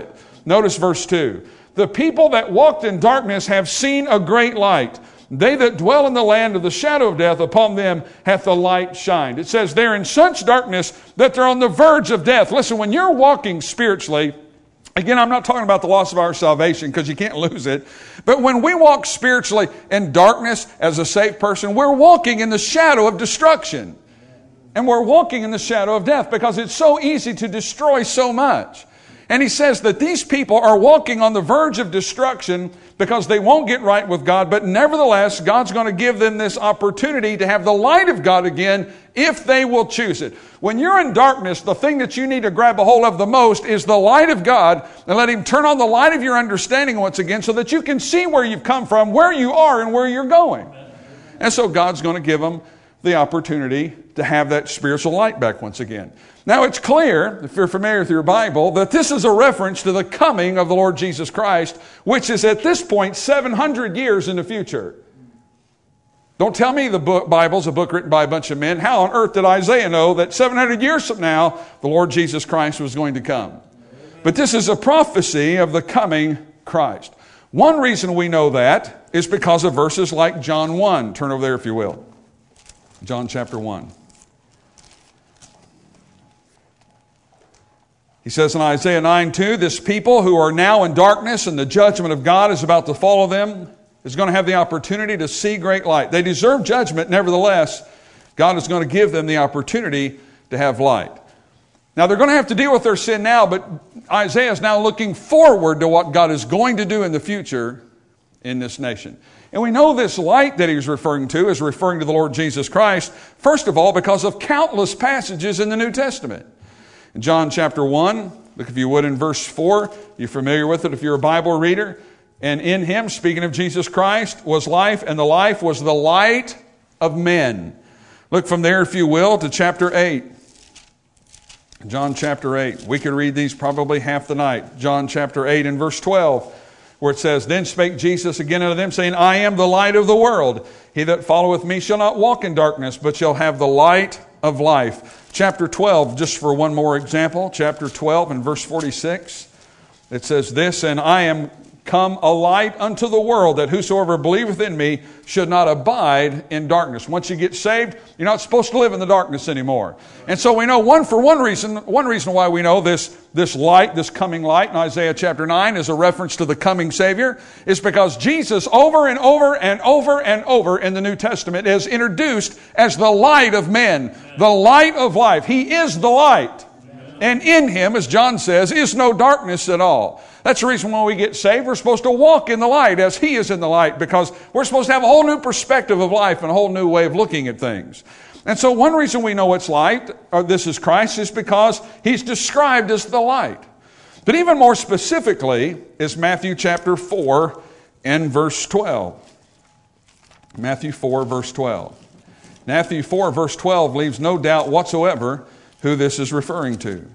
Notice verse two. The people that walked in darkness have seen a great light. They that dwell in the land of the shadow of death, upon them hath the light shined. It says they're in such darkness that they're on the verge of death. Listen, when you're walking spiritually, again, I'm not talking about the loss of our salvation because you can't lose it. But when we walk spiritually in darkness as a saved person, we're walking in the shadow of destruction. And we're walking in the shadow of death because it's so easy to destroy so much. And he says that these people are walking on the verge of destruction because they won't get right with God. But nevertheless, God's going to give them this opportunity to have the light of God again if they will choose it. When you're in darkness, the thing that you need to grab a hold of the most is the light of God, and let Him turn on the light of your understanding once again so that you can see where you've come from, where you are, and where you're going. And so God's going to give them the opportunity to have that spiritual light back once again. Now it's clear, if you're familiar with your Bible, that this is a reference to the coming of the Lord Jesus Christ, which is at this point seven hundred years in the future. Don't tell me the book, Bible's a book written by a bunch of men. How on earth did Isaiah know that seven hundred years from now, the Lord Jesus Christ was going to come? But this is a prophecy of the coming Christ. One reason we know that is because of verses like John one. Turn over there if you will. John chapter one. He says in Isaiah nine two, this people who are now in darkness and the judgment of God is about to follow them is going to have the opportunity to see great light. They deserve judgment. Nevertheless, God is going to give them the opportunity to have light. Now, they're going to have to deal with their sin now, but Isaiah is now looking forward to what God is going to do in the future in this nation. And we know this light that he's referring to is referring to the Lord Jesus Christ, first of all, because of countless passages in the New Testament. In John chapter one, look if you would in verse four. You're familiar with it if you're a Bible reader. And in Him, speaking of Jesus Christ, was life, and the life was the light of men. Look from there, if you will, to chapter eight. John chapter eight. We could read these probably half the night. John chapter eight and verse twelve, where it says, Then spake Jesus again unto them, saying, I am the light of the world. He that followeth me shall not walk in darkness, but shall have the light of life. Chapter twelve, just for one more example, chapter twelve and verse forty-six, it says this, And I am come a light unto the world, that whosoever believeth in me should not abide in darkness. Once you get saved, you're not supposed to live in the darkness anymore. And so we know one for one reason, one reason why we know this, this light, this coming light in Isaiah chapter nine is a reference to the coming Savior, is because Jesus over and over and over and over in the New Testament is introduced as the light of men, the light of life. He is the light. And in Him, as John says, is no darkness at all. That's the reason when we get saved, we're supposed to walk in the light as He is in the light, because we're supposed to have a whole new perspective of life and a whole new way of looking at things. And so one reason we know it's light, or this is Christ, is because He's described as the light. But even more specifically is Matthew chapter four and verse twelve. Matthew four, verse twelve. Matthew four, verse twelve leaves no doubt whatsoever who this is referring to.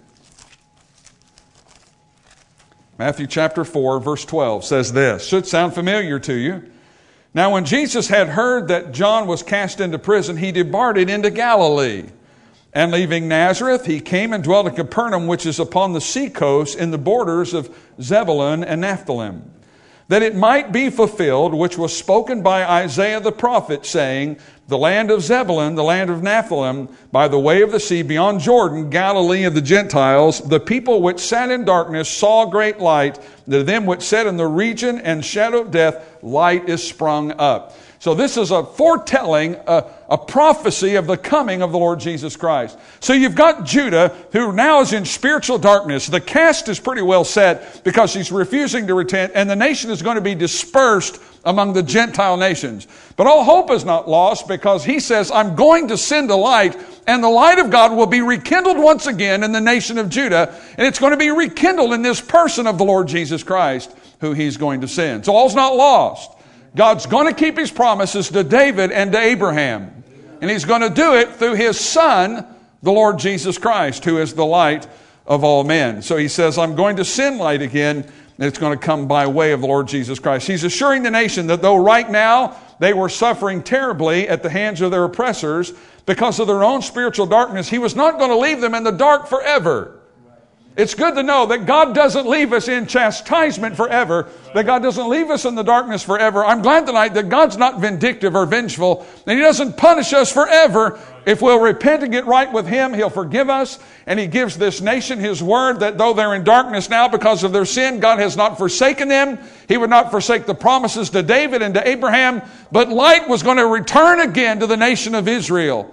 Matthew chapter four, verse twelve says this. Should sound familiar to you. Now when Jesus had heard that John was cast into prison, He departed into Galilee. And leaving Nazareth, He came and dwelt in Capernaum, which is upon the sea coast in the borders of Zebulun and Naphtali, that it might be fulfilled, which was spoken by Isaiah the prophet, saying, The land of Zebulun, the land of Naphtali, by the way of the sea, beyond Jordan, Galilee of the Gentiles, the people which sat in darkness saw great light. To them which sat in the region and shadow of death, light is sprung up. So this is a foretelling, a, a prophecy of the coming of the Lord Jesus Christ. So you've got Judah, who now is in spiritual darkness. The cast is pretty well set because he's refusing to repent, and the nation is going to be dispersed among the Gentile nations. But all hope is not lost, because He says, I'm going to send a light, and the light of God will be rekindled once again in the nation of Judah, and it's going to be rekindled in this person of the Lord Jesus Christ, who He's going to send. So all's not lost. God's going to keep His promises to David and to Abraham. And He's going to do it through His Son, the Lord Jesus Christ, who is the light of all men. So He says, I'm going to send light again, and it's going to come by way of the Lord Jesus Christ. He's assuring the nation that though right now they were suffering terribly at the hands of their oppressors because of their own spiritual darkness, He was not going to leave them in the dark forever. It's good to know that God doesn't leave us in chastisement forever, that God doesn't leave us in the darkness forever. I'm glad tonight that God's not vindictive or vengeful, and He doesn't punish us forever. If we'll repent and get right with Him, He'll forgive us, and He gives this nation His word that though they're in darkness now because of their sin, God has not forsaken them. He would not forsake the promises to David and to Abraham, but light was going to return again to the nation of Israel.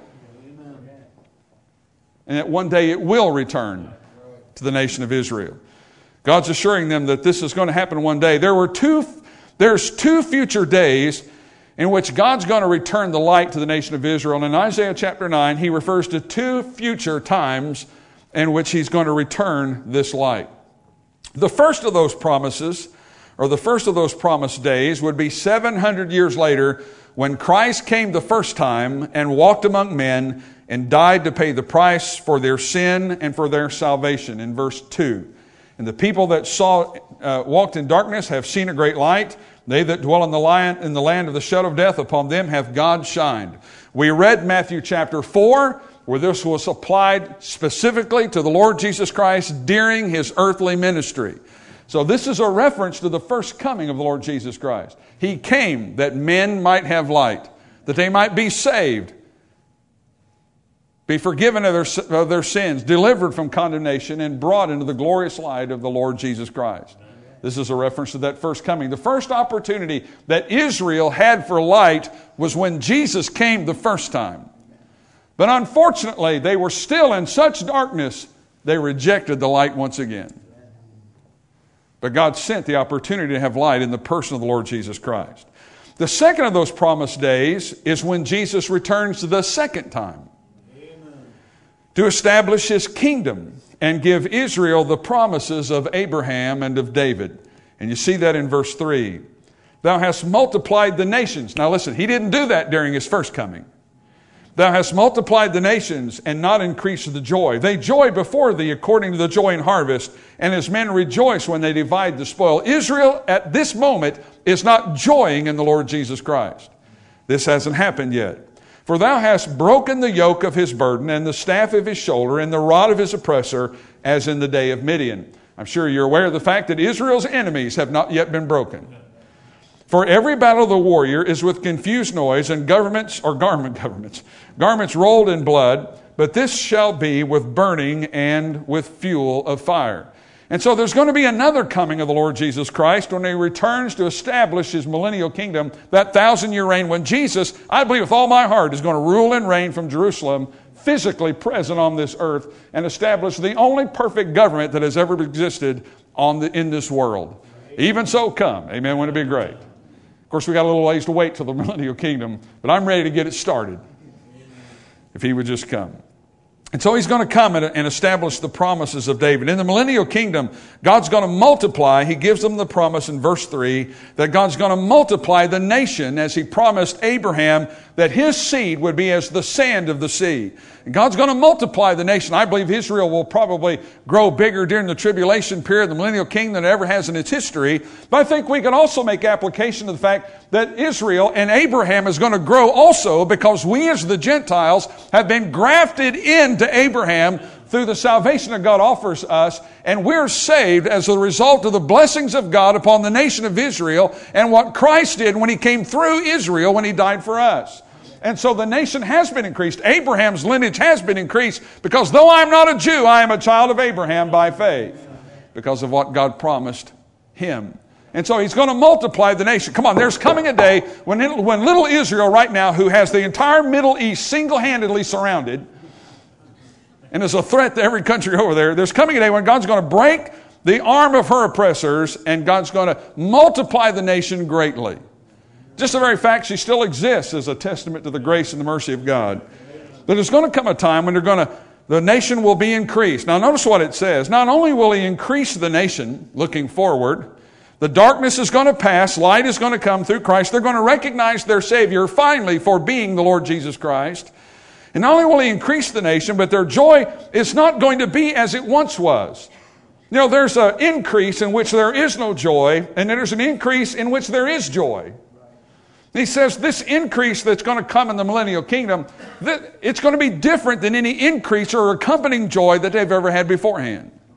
And that one day it will return to the nation of Israel. God's assuring them that this is going to happen one day. There were two, there's two future days in which God's going to return the light to the nation of Israel. And in Isaiah chapter nine, He refers to two future times in which He's going to return this light. The first of those promises, or the first of those promised days, would be seven hundred years later when Christ came the first time and walked among men and died to pay the price for their sin and for their salvation, in verse two. And the people that saw uh, walked in darkness have seen a great light. They that dwell in the, lion, in the land of the shadow of death, upon them hath God shined. We read Matthew chapter four, where this was applied specifically to the Lord Jesus Christ during His earthly ministry. So this is a reference to the first coming of the Lord Jesus Christ. He came that men might have light, that they might be saved, be forgiven of their, of their sins, delivered from condemnation, and brought into the glorious light of the Lord Jesus Christ. This is a reference to that first coming. The first opportunity that Israel had for light was when Jesus came the first time. But unfortunately, they were still in such darkness, they rejected the light once again. But God sent the opportunity to have light in the person of the Lord Jesus Christ. The second of those promised days is when Jesus returns the second time to establish His kingdom and give Israel the promises of Abraham and of David. And you see that in verse three. Thou hast multiplied the nations. Now listen, He didn't do that during His first coming. Thou hast multiplied the nations and not increased the joy. They joy before Thee according to the joy in harvest, and as men rejoice when they divide the spoil. Israel at this moment is not joying in the Lord Jesus Christ. This hasn't happened yet. For Thou hast broken the yoke of his burden and the staff of his shoulder and the rod of his oppressor, as in the day of Midian. I'm sure you're aware of the fact that Israel's enemies have not yet been broken. For every battle of the warrior is with confused noise and governments, or garment governments, garments rolled in blood, but this shall be with burning and with fuel of fire. And so there's going to be another coming of the Lord Jesus Christ when He returns to establish His millennial kingdom, that thousand-year reign when Jesus, I believe with all my heart, is going to rule and reign from Jerusalem, physically present on this earth, and establish the only perfect government that has ever existed on the, in this world. Even so come. Amen. Wouldn't it be great? Of course, we got a little ways to wait till the millennial kingdom, but I'm ready to get it started if He would just come. And so He's going to come and establish the promises of David. In the millennial kingdom, God's going to multiply. He gives them the promise in verse three that God's going to multiply the nation as He promised Abraham that his seed would be as the sand of the sea. And God's going to multiply the nation. I believe Israel will probably grow bigger during the tribulation period, the millennial kingdom, than it ever has in its history. But I think we can also make application of the fact that Israel and Abraham is going to grow also because we as the Gentiles have been grafted into Abraham through the salvation that God offers us, and we're saved as a result of the blessings of God upon the nation of Israel and what Christ did when He came through Israel when He died for us. And so the nation has been increased. Abraham's lineage has been increased because though I'm not a Jew, I am a child of Abraham by faith because of what God promised him. And so He's going to multiply the nation. Come on, there's coming a day when, it, when little Israel right now, who has the entire Middle East single-handedly surrounded and is a threat to every country over there, there's coming a day when God's going to break the arm of her oppressors and God's going to multiply the nation greatly. Just the very fact she still exists is a testament to the grace and the mercy of God. But there's going to come a time when they're going to, the nation will be increased. Now notice what it says. Not only will He increase the nation looking forward, the darkness is going to pass, light is going to come through Christ. They're going to recognize their Savior finally for being the Lord Jesus Christ. And not only will He increase the nation, but their joy is not going to be as it once was. You know, there's an increase in which there is no joy, and there's an increase in which there is joy. He says this increase that's going to come in the millennial kingdom, it's going to be different than any increase or accompanying joy that they've ever had beforehand.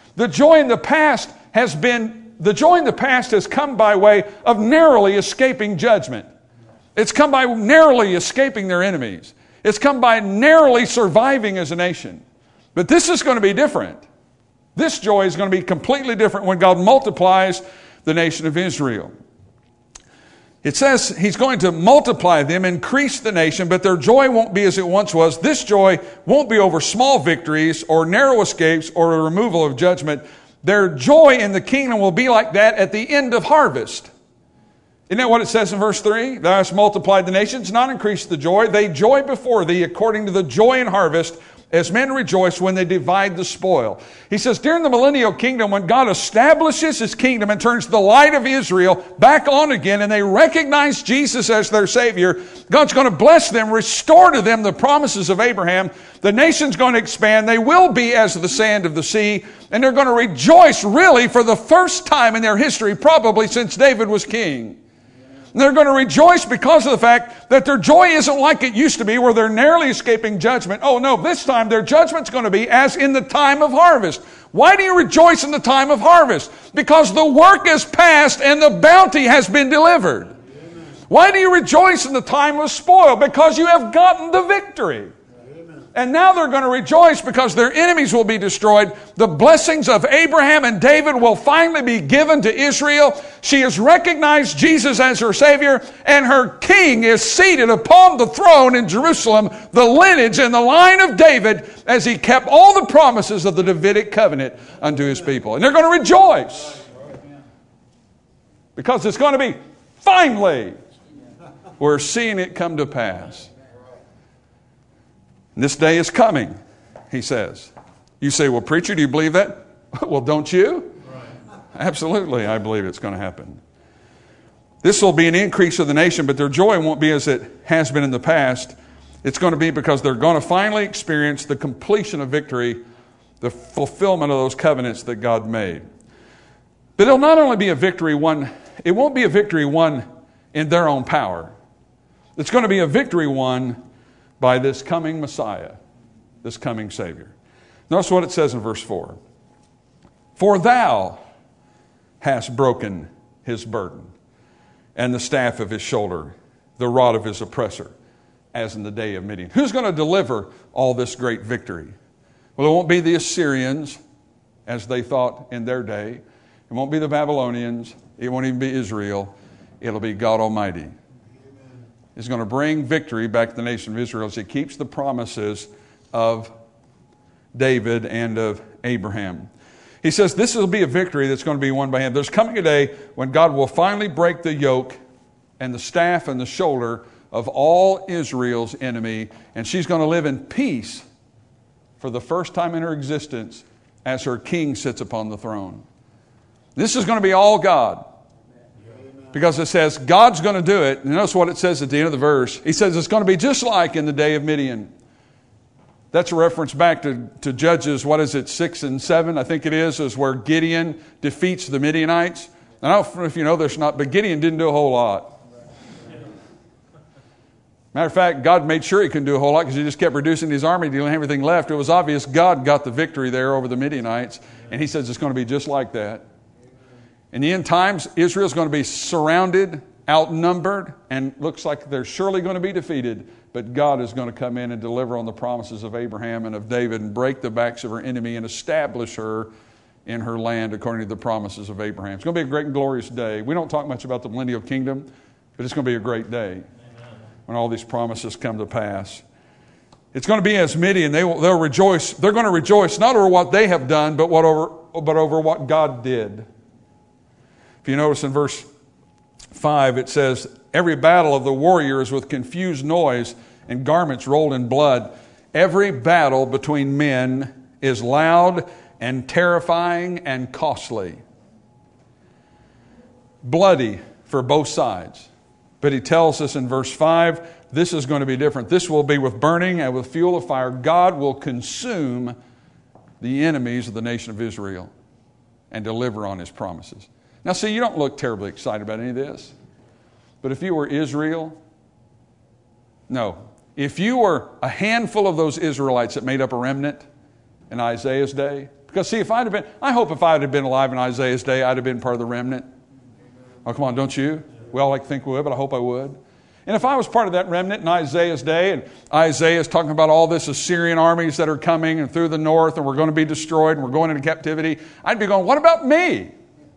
The joy in the past has been, the joy in the past has come by way of narrowly escaping judgment. It's come by narrowly escaping their enemies. It's come by narrowly surviving as a nation. But this is going to be different. This joy is going to be completely different when God multiplies the nation of Israel. It says He's going to multiply them, increase the nation, but their joy won't be as it once was. This joy won't be over small victories or narrow escapes or a removal of judgment. Their joy in the kingdom will be like that at the end of harvest. Isn't that what it says in verse three? Thou hast multiplied the nations, not increased the joy. They joy before thee according to the joy in harvest, as men rejoice when they divide the spoil. He says, during the millennial kingdom, when God establishes His kingdom and turns the light of Israel back on again, and they recognize Jesus as their Savior, God's going to bless them, restore to them the promises of Abraham. The nation's going to expand. They will be as the sand of the sea, and they're going to rejoice really for the first time in their history, probably since David was king. And they're going to rejoice because of the fact that their joy isn't like it used to be, where they're narrowly escaping judgment. Oh no, this time their judgment's going to be as in the time of harvest. Why do you rejoice in the time of harvest? Because the work is past and the bounty has been delivered. Amen. Why do you rejoice in the time of spoil? Because you have gotten the victory. And now they're going to rejoice because their enemies will be destroyed. The blessings of Abraham and David will finally be given to Israel. She has recognized Jesus as her Savior, and her king is seated upon the throne in Jerusalem, the lineage and the line of David, as he kept all the promises of the Davidic covenant unto his people. And they're going to rejoice because it's going to be finally, we're seeing it come to pass. This day is coming, he says. You say, well, preacher, do you believe that? Well, don't you? Right. Absolutely, I believe it's going to happen. This will be an increase of the nation, but their joy won't be as it has been in the past. It's going to be because they're going to finally experience the completion of victory, the fulfillment of those covenants that God made. But it'll not only be a victory won, it won't be a victory won in their own power. It's going to be a victory won by this coming Messiah, this coming Savior. Notice what it says in verse four. For thou hast broken his burden, and the staff of his shoulder, the rod of his oppressor, as in the day of Midian. Who's going to deliver all this great victory? Well, it won't be the Assyrians, as they thought in their day. It won't be the Babylonians. It won't even be Israel. It'll be God Almighty. Is going to bring victory back to the nation of Israel as He keeps the promises of David and of Abraham. He says this will be a victory that's going to be won by Him. There's coming a day when God will finally break the yoke and the staff and the shoulder of all Israel's enemy, and she's going to live in peace for the first time in her existence as her king sits upon the throne. This is going to be all God. Because it says God's going to do it. And notice what it says at the end of the verse. He says it's going to be just like in the day of Midian. That's a reference back to, to Judges, what is it, six and seven, I think it is, is where Gideon defeats the Midianites. And I don't know if you know this or not, but Gideon didn't do a whole lot. Matter of fact, God made sure he couldn't do a whole lot because he just kept reducing his army. He didn't have everything left. It was obvious God got the victory there over the Midianites. And he says it's going to be just like that. In the end times, Israel's going to be surrounded, outnumbered, and looks like they're surely going to be defeated. But God is going to come in and deliver on the promises of Abraham and of David and break the backs of her enemy and establish her in her land according to the promises of Abraham. It's going to be a great and glorious day. We don't talk much about the millennial kingdom, but it's going to be a great day. Amen. When all these promises come to pass. It's going to be as Midian. They will, they'll rejoice. They're going to rejoice not over what they have done, but what over, but over what God did. If you notice in verse five, it says, every battle of the warrior is with confused noise and garments rolled in blood. Every battle between men is loud and terrifying and costly. Bloody for both sides. But he tells us in verse five, this is going to be different. This will be with burning and with fuel of fire. God will consume the enemies of the nation of Israel and deliver on His promises. Now, see, you don't look terribly excited about any of this. But if you were Israel, no. If you were a handful of those Israelites that made up a remnant, in Isaiah's day? Because see, if I'd have been, I hope if I'd have been alive in Isaiah's day, I'd have been part of the remnant. Oh, come on, don't you? We all like to think we would, but I hope I would. And if I was part of that remnant in Isaiah's day, and Isaiah is talking about all this Assyrian armies that are coming and through the north, and we're going to be destroyed, and we're going into captivity, I'd be going, what about me?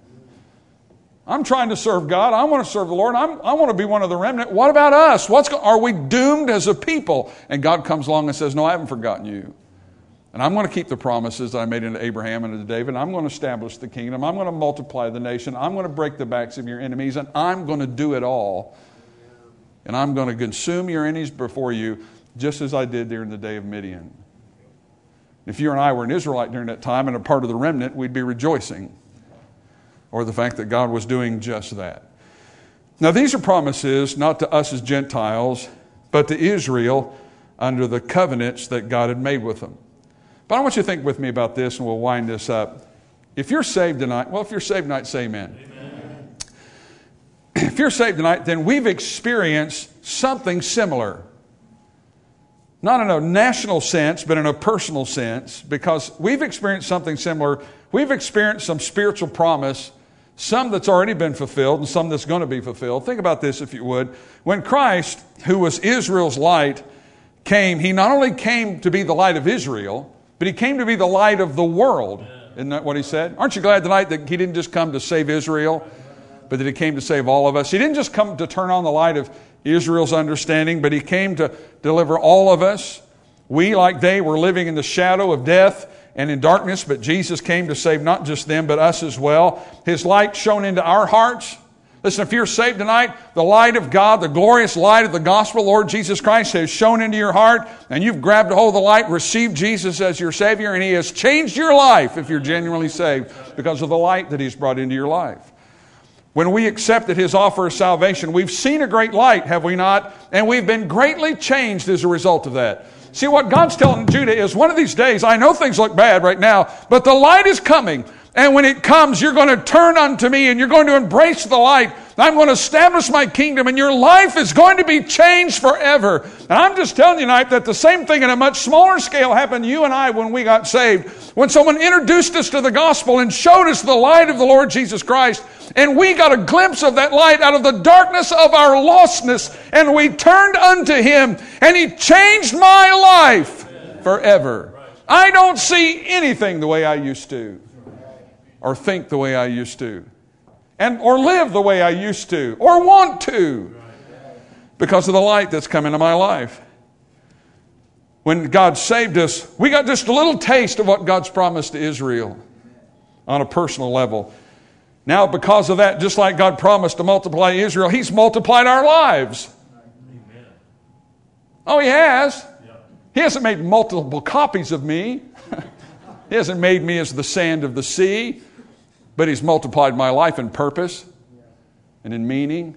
I'm trying to serve God. I want to serve the Lord. I'm, I want to be one of the remnant. What about us? What's go- Are we doomed as a people? And God comes along and says, no, I haven't forgotten you. And I'm going to keep the promises that I made to Abraham and to David. And I'm going to establish the kingdom. I'm going to multiply the nation. I'm going to break the backs of your enemies. And I'm going to do it all. And I'm going to consume your enemies before you, just as I did during the day of Midian. If you and I were an Israelite during that time and a part of the remnant, we'd be rejoicing. Or the fact that God was doing just that. Now these are promises not to us as Gentiles, but to Israel under the covenants that God had made with them. But I want you to think with me about this, and we'll wind this up. If you're saved tonight, well, if you're saved tonight, say amen. Amen. If you're saved tonight, then we've experienced something similar. Not in a national sense, but in a personal sense, because we've experienced something similar. We've experienced some spiritual promise, some that's already been fulfilled and some that's going to be fulfilled. Think about this, if you would. When Christ, who was Israel's light, came, he not only came to be the light of Israel, but he came to be the light of the world. Isn't that what he said? Aren't you glad tonight that he didn't just come to save Israel, but that he came to save all of us? He didn't just come to turn on the light of Israel's understanding, but he came to deliver all of us. We, like they, were living in the shadow of death and in darkness, but Jesus came to save not just them, but us as well. His light shone into our hearts. Listen, if you're saved tonight, the light of God, the glorious light of the gospel, Lord Jesus Christ, has shone into your heart, and you've grabbed a hold of the light, received Jesus as your Savior, and He has changed your life if you're genuinely saved because of the light that He's brought into your life. When we accepted His offer of salvation, we've seen a great light, have we not? And we've been greatly changed as a result of that. See, what God's telling Judah is, one of these days, I know things look bad right now, but the light is coming. And when it comes, you're going to turn unto me and you're going to embrace the light. I'm going to establish my kingdom and your life is going to be changed forever. And I'm just telling you tonight that the same thing in a much smaller scale happened to you and I when we got saved. When someone introduced us to the gospel and showed us the light of the Lord Jesus Christ, and we got a glimpse of that light out of the darkness of our lostness, and we turned unto Him, and He changed my life forever. I don't see anything the way I used to, or think the way I used to, and or live the way I used to, or want to, because of the light that's come into my life. When God saved us, we got just a little taste of what God's promised to Israel on a personal level. Now, because of that, just like God promised to multiply Israel, He's multiplied our lives. Amen. Oh, He has. Yeah. He hasn't made multiple copies of me. He hasn't made me as the sand of the sea, but He's multiplied my life in purpose and in meaning.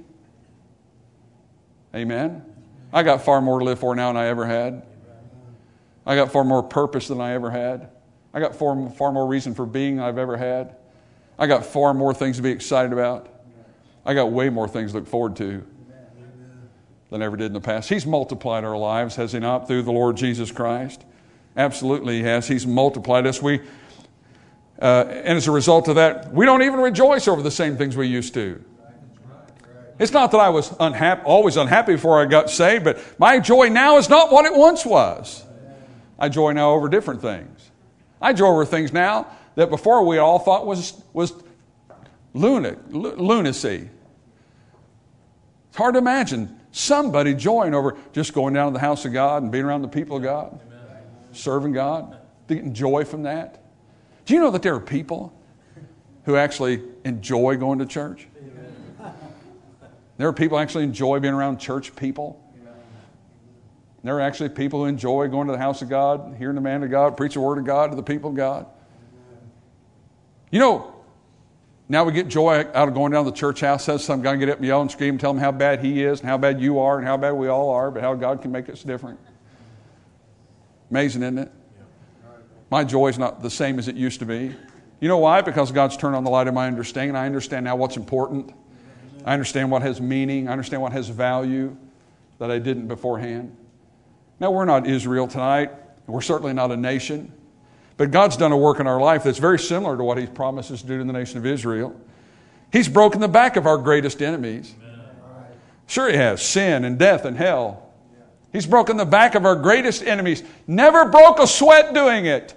Amen. I got far more to live for now than I ever had. I got far more purpose than I ever had. I got far, far more reason for being than I've ever had. I got far more things to be excited about. I got way more things to look forward to than I ever did in the past. He's multiplied our lives, has He not, through the Lord Jesus Christ? Absolutely He has. He's multiplied us. We, uh, and as a result of that, we don't even rejoice over the same things we used to. It's not that I was unhappy, always unhappy before I got saved, but my joy now is not what it once was. I joy now over different things. I joy over things now that before we all thought was, was lunatic, lunacy. It's hard to imagine somebody joying over just going down to the house of God and being around the people of God, Amen. Serving God, getting joy from that. Do you know that there are people who actually enjoy going to church? Amen. There are people who actually enjoy being around church people. There are actually people who enjoy going to the house of God, hearing the man of God, preach the word of God to the people of God. You know, now we get joy out of going down to the church house, has some guy get up and yell and scream and tell them how bad he is and how bad you are and how bad we all are, but how God can make us different. Amazing, isn't it? My joy is not the same as it used to be. You know why? Because God's turned on the light of my understanding. I understand now what's important. I understand what has meaning. I understand what has value that I didn't beforehand. Now, we're not Israel tonight. We're certainly not a nation. But God's done a work in our life that's very similar to what He promises to do to the nation of Israel. He's broken the back of our greatest enemies. Sure He has. Sin and death and hell. He's broken the back of our greatest enemies. Never broke a sweat doing it.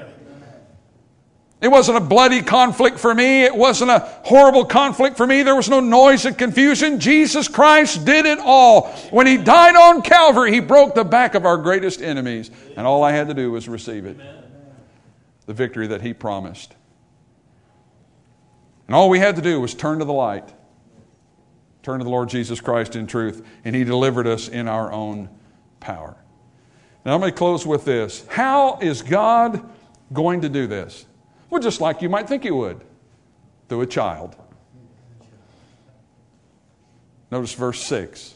It wasn't a bloody conflict for me. It wasn't a horrible conflict for me. There was no noise and confusion. Jesus Christ did it all. When He died on Calvary, He broke the back of our greatest enemies. And all I had to do was receive it. The victory that He promised. And all we had to do was turn to the light. Turn to the Lord Jesus Christ in truth. And He delivered us in our own power. Now I'm going to close with this. How is God going to do this? Well, just like you might think He would. Through a child. Notice verse six.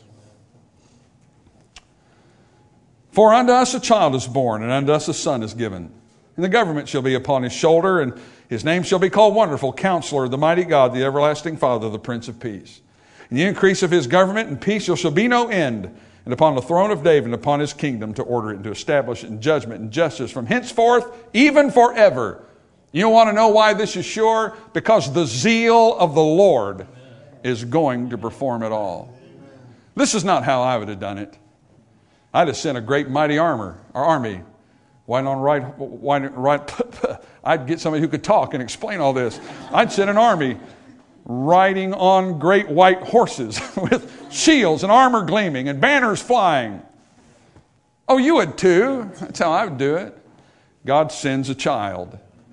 For unto us a child is born, and unto us a son is given. And the government shall be upon His shoulder, and His name shall be called Wonderful, Counselor, the Mighty God, the Everlasting Father, the Prince of Peace. And the increase of His government and peace shall be no end, and upon the throne of David and upon His kingdom, to order it and to establish it in judgment and justice from henceforth, even forever. You want to know why this is sure? Because the zeal of the Lord is going to perform it all. This is not how I would have done it. I'd have sent a great mighty armor, or army. Why not write, why not write, I'd get somebody who could talk and explain all this. I'd send an army riding on great white horses with shields and armor gleaming and banners flying. Oh, you would too. That's how I would do it. God sends a child.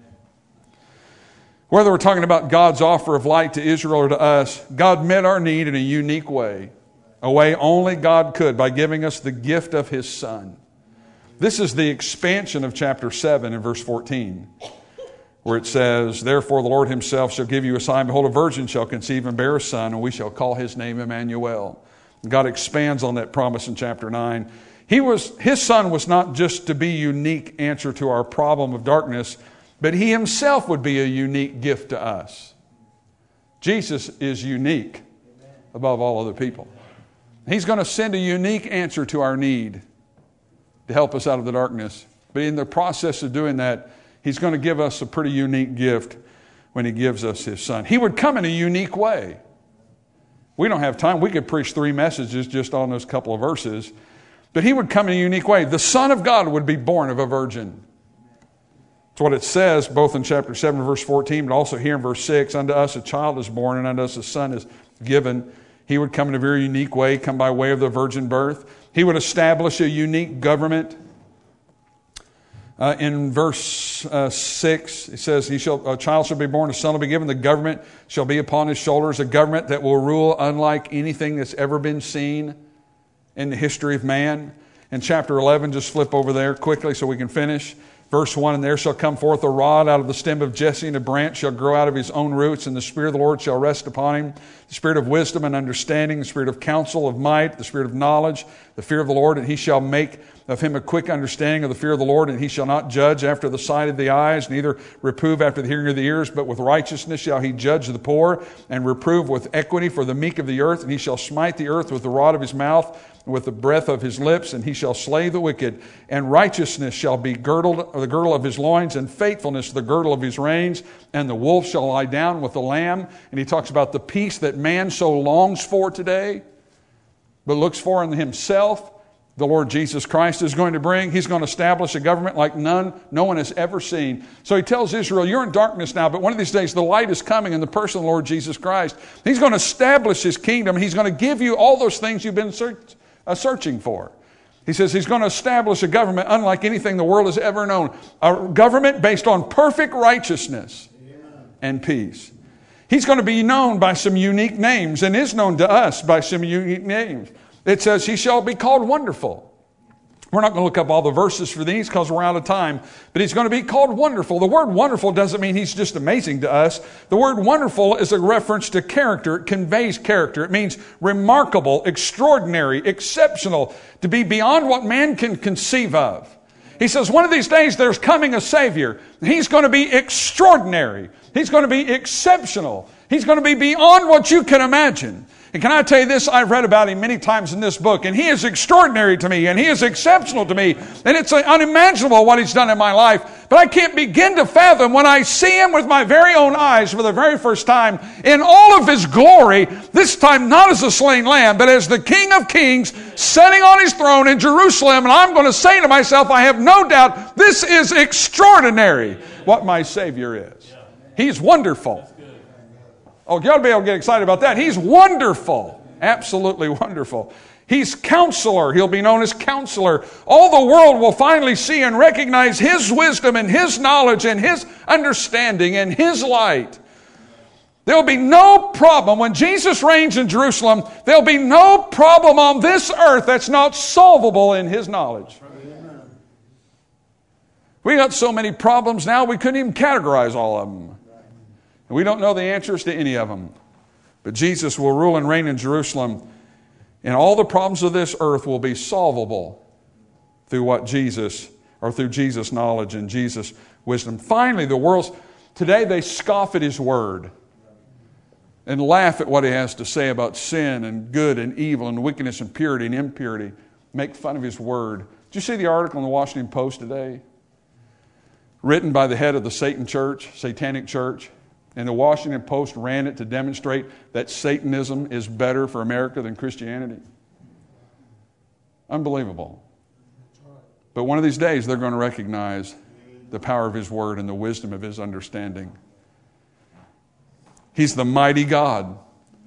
Whether we're talking about God's offer of light to Israel or to us, God met our need in a unique way. A way only God could, by giving us the gift of His Son. This is the expansion of chapter seven in verse fourteen, where it says, Therefore the Lord Himself shall give you a sign. Behold, a virgin shall conceive and bear a son, and we shall call His name Emmanuel. God expands on that promise in chapter nine. He was, His Son was not just to be a unique answer to our problem of darkness, but He Himself would be a unique gift to us. Jesus is unique above all other people. He's going to send a unique answer to our need to help us out of the darkness. But in the process of doing that, He's going to give us a pretty unique gift when He gives us His Son. He would come in a unique way. We don't have time. We could preach three messages just on those couple of verses. But He would come in a unique way. The Son of God would be born of a virgin. That's what it says both in chapter seven, verse fourteen, but also here in verse six. Unto us a child is born, and unto us a son is given. He would come in a very unique way, come by way of the virgin birth. He would establish a unique government. Uh, in verse uh, six, it says, "He shall a child shall be born, a son will be given. The government shall be upon His shoulders, a government that will rule unlike anything that's ever been seen in the history of man." In chapter eleven, just flip over there quickly so we can finish. Verse one, "And there shall come forth a rod out of the stem of Jesse, and a branch shall grow out of his own roots, and the Spirit of the Lord shall rest upon him, the Spirit of wisdom and understanding, the Spirit of counsel, of might, the Spirit of knowledge, the fear of the Lord, and He shall make of him a quick understanding of the fear of the Lord, and he shall not judge after the sight of the eyes, neither reprove after the hearing of the ears, but with righteousness shall he judge the poor, and reprove with equity for the meek of the earth, and he shall smite the earth with the rod of his mouth, and with the breath of his lips, and he shall slay the wicked, and righteousness shall be girdled, the girdle of his loins, and faithfulness the girdle of his reins, and the wolf shall lie down with the lamb." And he talks about the peace that man so longs for today, but looks for in himself. The Lord Jesus Christ is going to bring. He's going to establish a government like none, no one has ever seen. So He tells Israel, you're in darkness now, but one of these days the light is coming in the person of the Lord Jesus Christ. He's going to establish His kingdom. He's going to give you all those things you've been search, uh, searching for. He says He's going to establish a government unlike anything the world has ever known. A government based on perfect righteousness and peace. He's going to be known by some unique names, and is known to us by some unique names. It says He shall be called Wonderful. We're not going to look up all the verses for these because we're out of time. But He's going to be called Wonderful. The word wonderful doesn't mean He's just amazing to us. The word wonderful is a reference to character. It conveys character. It means remarkable, extraordinary, exceptional, to be beyond what man can conceive of. He says one of these days there's coming a Savior. He's going to be extraordinary. He's going to be exceptional. He's going to be beyond what you can imagine. And can I tell you this? I've read about him many times in this book, and he is extraordinary to me, and he is exceptional to me, and it's unimaginable what he's done in my life. But I can't begin to fathom when I see him with my very own eyes for the very first time in all of his glory, this time not as a slain lamb, but as the King of Kings sitting on his throne in Jerusalem. And I'm going to say to myself, I have no doubt this is extraordinary what my Savior is. He's wonderful. Oh, you ought to be able to get excited about that. He's wonderful. Absolutely wonderful. He's Counselor. He'll be known as Counselor. All the world will finally see and recognize His wisdom and His knowledge and His understanding and His light. There will be no problem. When Jesus reigns in Jerusalem, there will be no problem on this earth that's not solvable in His knowledge. We got so many problems now we couldn't even categorize all of them. And we don't know the answers to any of them. But Jesus will rule and reign in Jerusalem, and all the problems of this earth will be solvable through what Jesus, or through Jesus' knowledge and Jesus' wisdom. Finally, the world's, today they scoff at His word and laugh at what He has to say about sin and good and evil and wickedness and purity and impurity. Make fun of His word. Did you see the article in the Washington Post today? Written by the head of the Satan Church, Satanic Church. And the Washington Post ran it to demonstrate that Satanism is better for America than Christianity. Unbelievable. But one of these days they're going to recognize the power of His word and the wisdom of His understanding. He's the mighty God.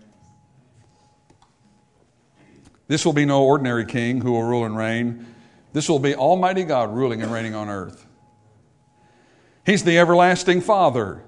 This will be no ordinary king who will rule and reign. This will be Almighty God ruling and reigning on earth. He's the everlasting Father.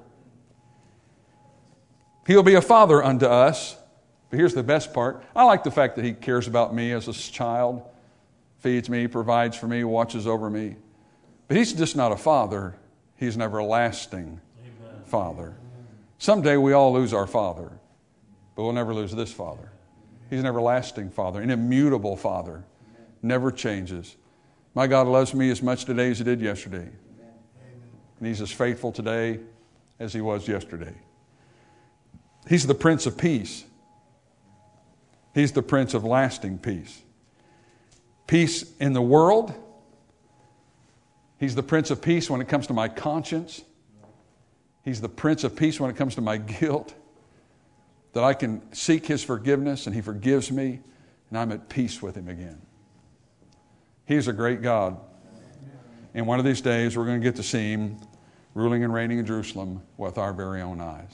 He'll be a father unto us. But here's the best part. I like the fact that He cares about me as a child, feeds me, provides for me, watches over me. But He's just not a father. He's an everlasting Amen. Father. Someday we all lose our father, but we'll never lose this Father. He's an everlasting Father, an immutable Father. Never changes. My God loves me as much today as He did yesterday. And He's as faithful today as He was yesterday. He's the Prince of Peace. He's the Prince of lasting peace. Peace in the world. He's the Prince of Peace when it comes to my conscience. He's the Prince of Peace when it comes to my guilt. That I can seek His forgiveness and He forgives me and I'm at peace with Him again. He's a great God. And one of these days we're going to get to see Him ruling and reigning in Jerusalem with our very own eyes.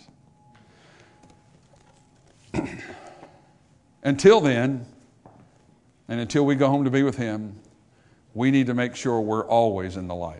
Until then, and until we go home to be with Him, we need to make sure we're always in the light.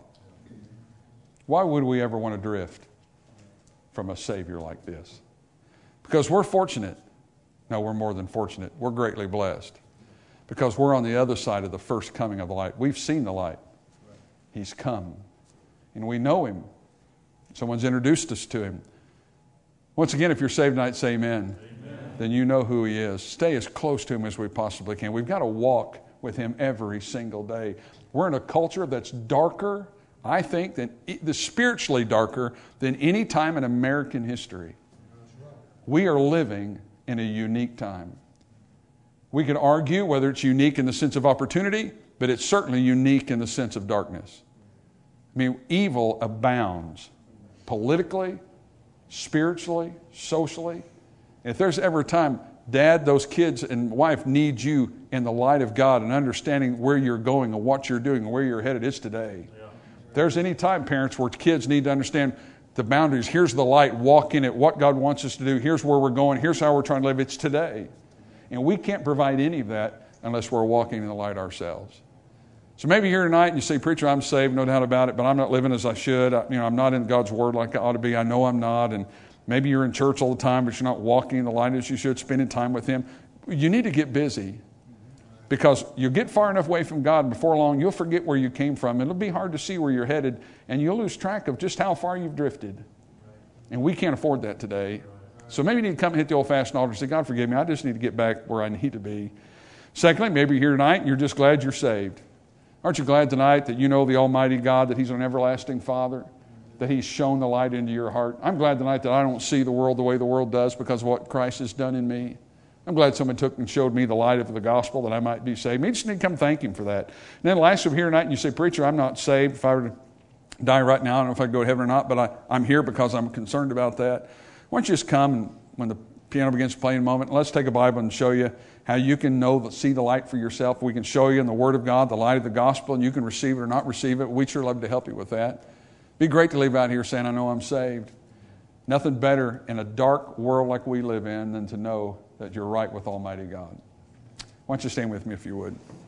Why would we ever want to drift from a Savior like this? Because we're fortunate. No, we're more than fortunate. We're greatly blessed. Because we're on the other side of the first coming of the light. We've seen the light. He's come. And we know Him. Someone's introduced us to Him. Once again, if you're saved tonight, say amen. Amen. Then you know who He is. Stay as close to Him as we possibly can. We've got to walk with Him every single day. We're in a culture that's darker, I think, than the spiritually darker than any time in American history. We are living in a unique time. We can argue whether it's unique in the sense of opportunity, but it's certainly unique in the sense of darkness. I mean, evil abounds politically, spiritually, socially. If there's ever a time, Dad, those kids and wife need you in the light of God and understanding where you're going and what you're doing and where you're headed, it's today. Yeah. If there's any time, parents, where kids need to understand the boundaries. Here's the light. Walk in it. What God wants us to do. Here's where we're going. Here's how we're trying to live. It's today. And we can't provide any of that unless we're walking in the light ourselves. So maybe here tonight and you say, preacher, I'm saved, no doubt about it, but I'm not living as I should. I, you know, I'm not in God's Word like I ought to be. I know I'm not. And maybe you're in church all the time, but you're not walking in the light as you should, spending time with Him. You need to get busy. Because you get far enough away from God, and before long you'll forget where you came from. It'll be hard to see where you're headed, and you'll lose track of just how far you've drifted. And we can't afford that today. So maybe you need to come and hit the old-fashioned altar and say, God, forgive me. I just need to get back where I need to be. Secondly, maybe you're here tonight and you're just glad you're saved. Aren't you glad tonight that you know the Almighty God, that He's an everlasting Father, that He's shown the light into your heart? I'm glad tonight that I don't see the world the way the world does because of what Christ has done in me. I'm glad someone took and showed me the light of the gospel that I might be saved. You just need to come thank him for that. And then lastly, if you're here tonight and you say, preacher, I'm not saved. If I were to die right now, I don't know if I'd go to heaven or not, but I, I'm here because I'm concerned about that. Why don't you just come, and when the piano begins to play in a moment, let's take a Bible and show you how you can know, see the light for yourself. We can show you in the Word of God the light of the gospel, and you can receive it or not receive it. We'd sure love to help you with that. It'd be great to leave out here saying, I know I'm saved. Nothing better in a dark world like we live in than to know that you're right with Almighty God. Why don't you stand with me if you would.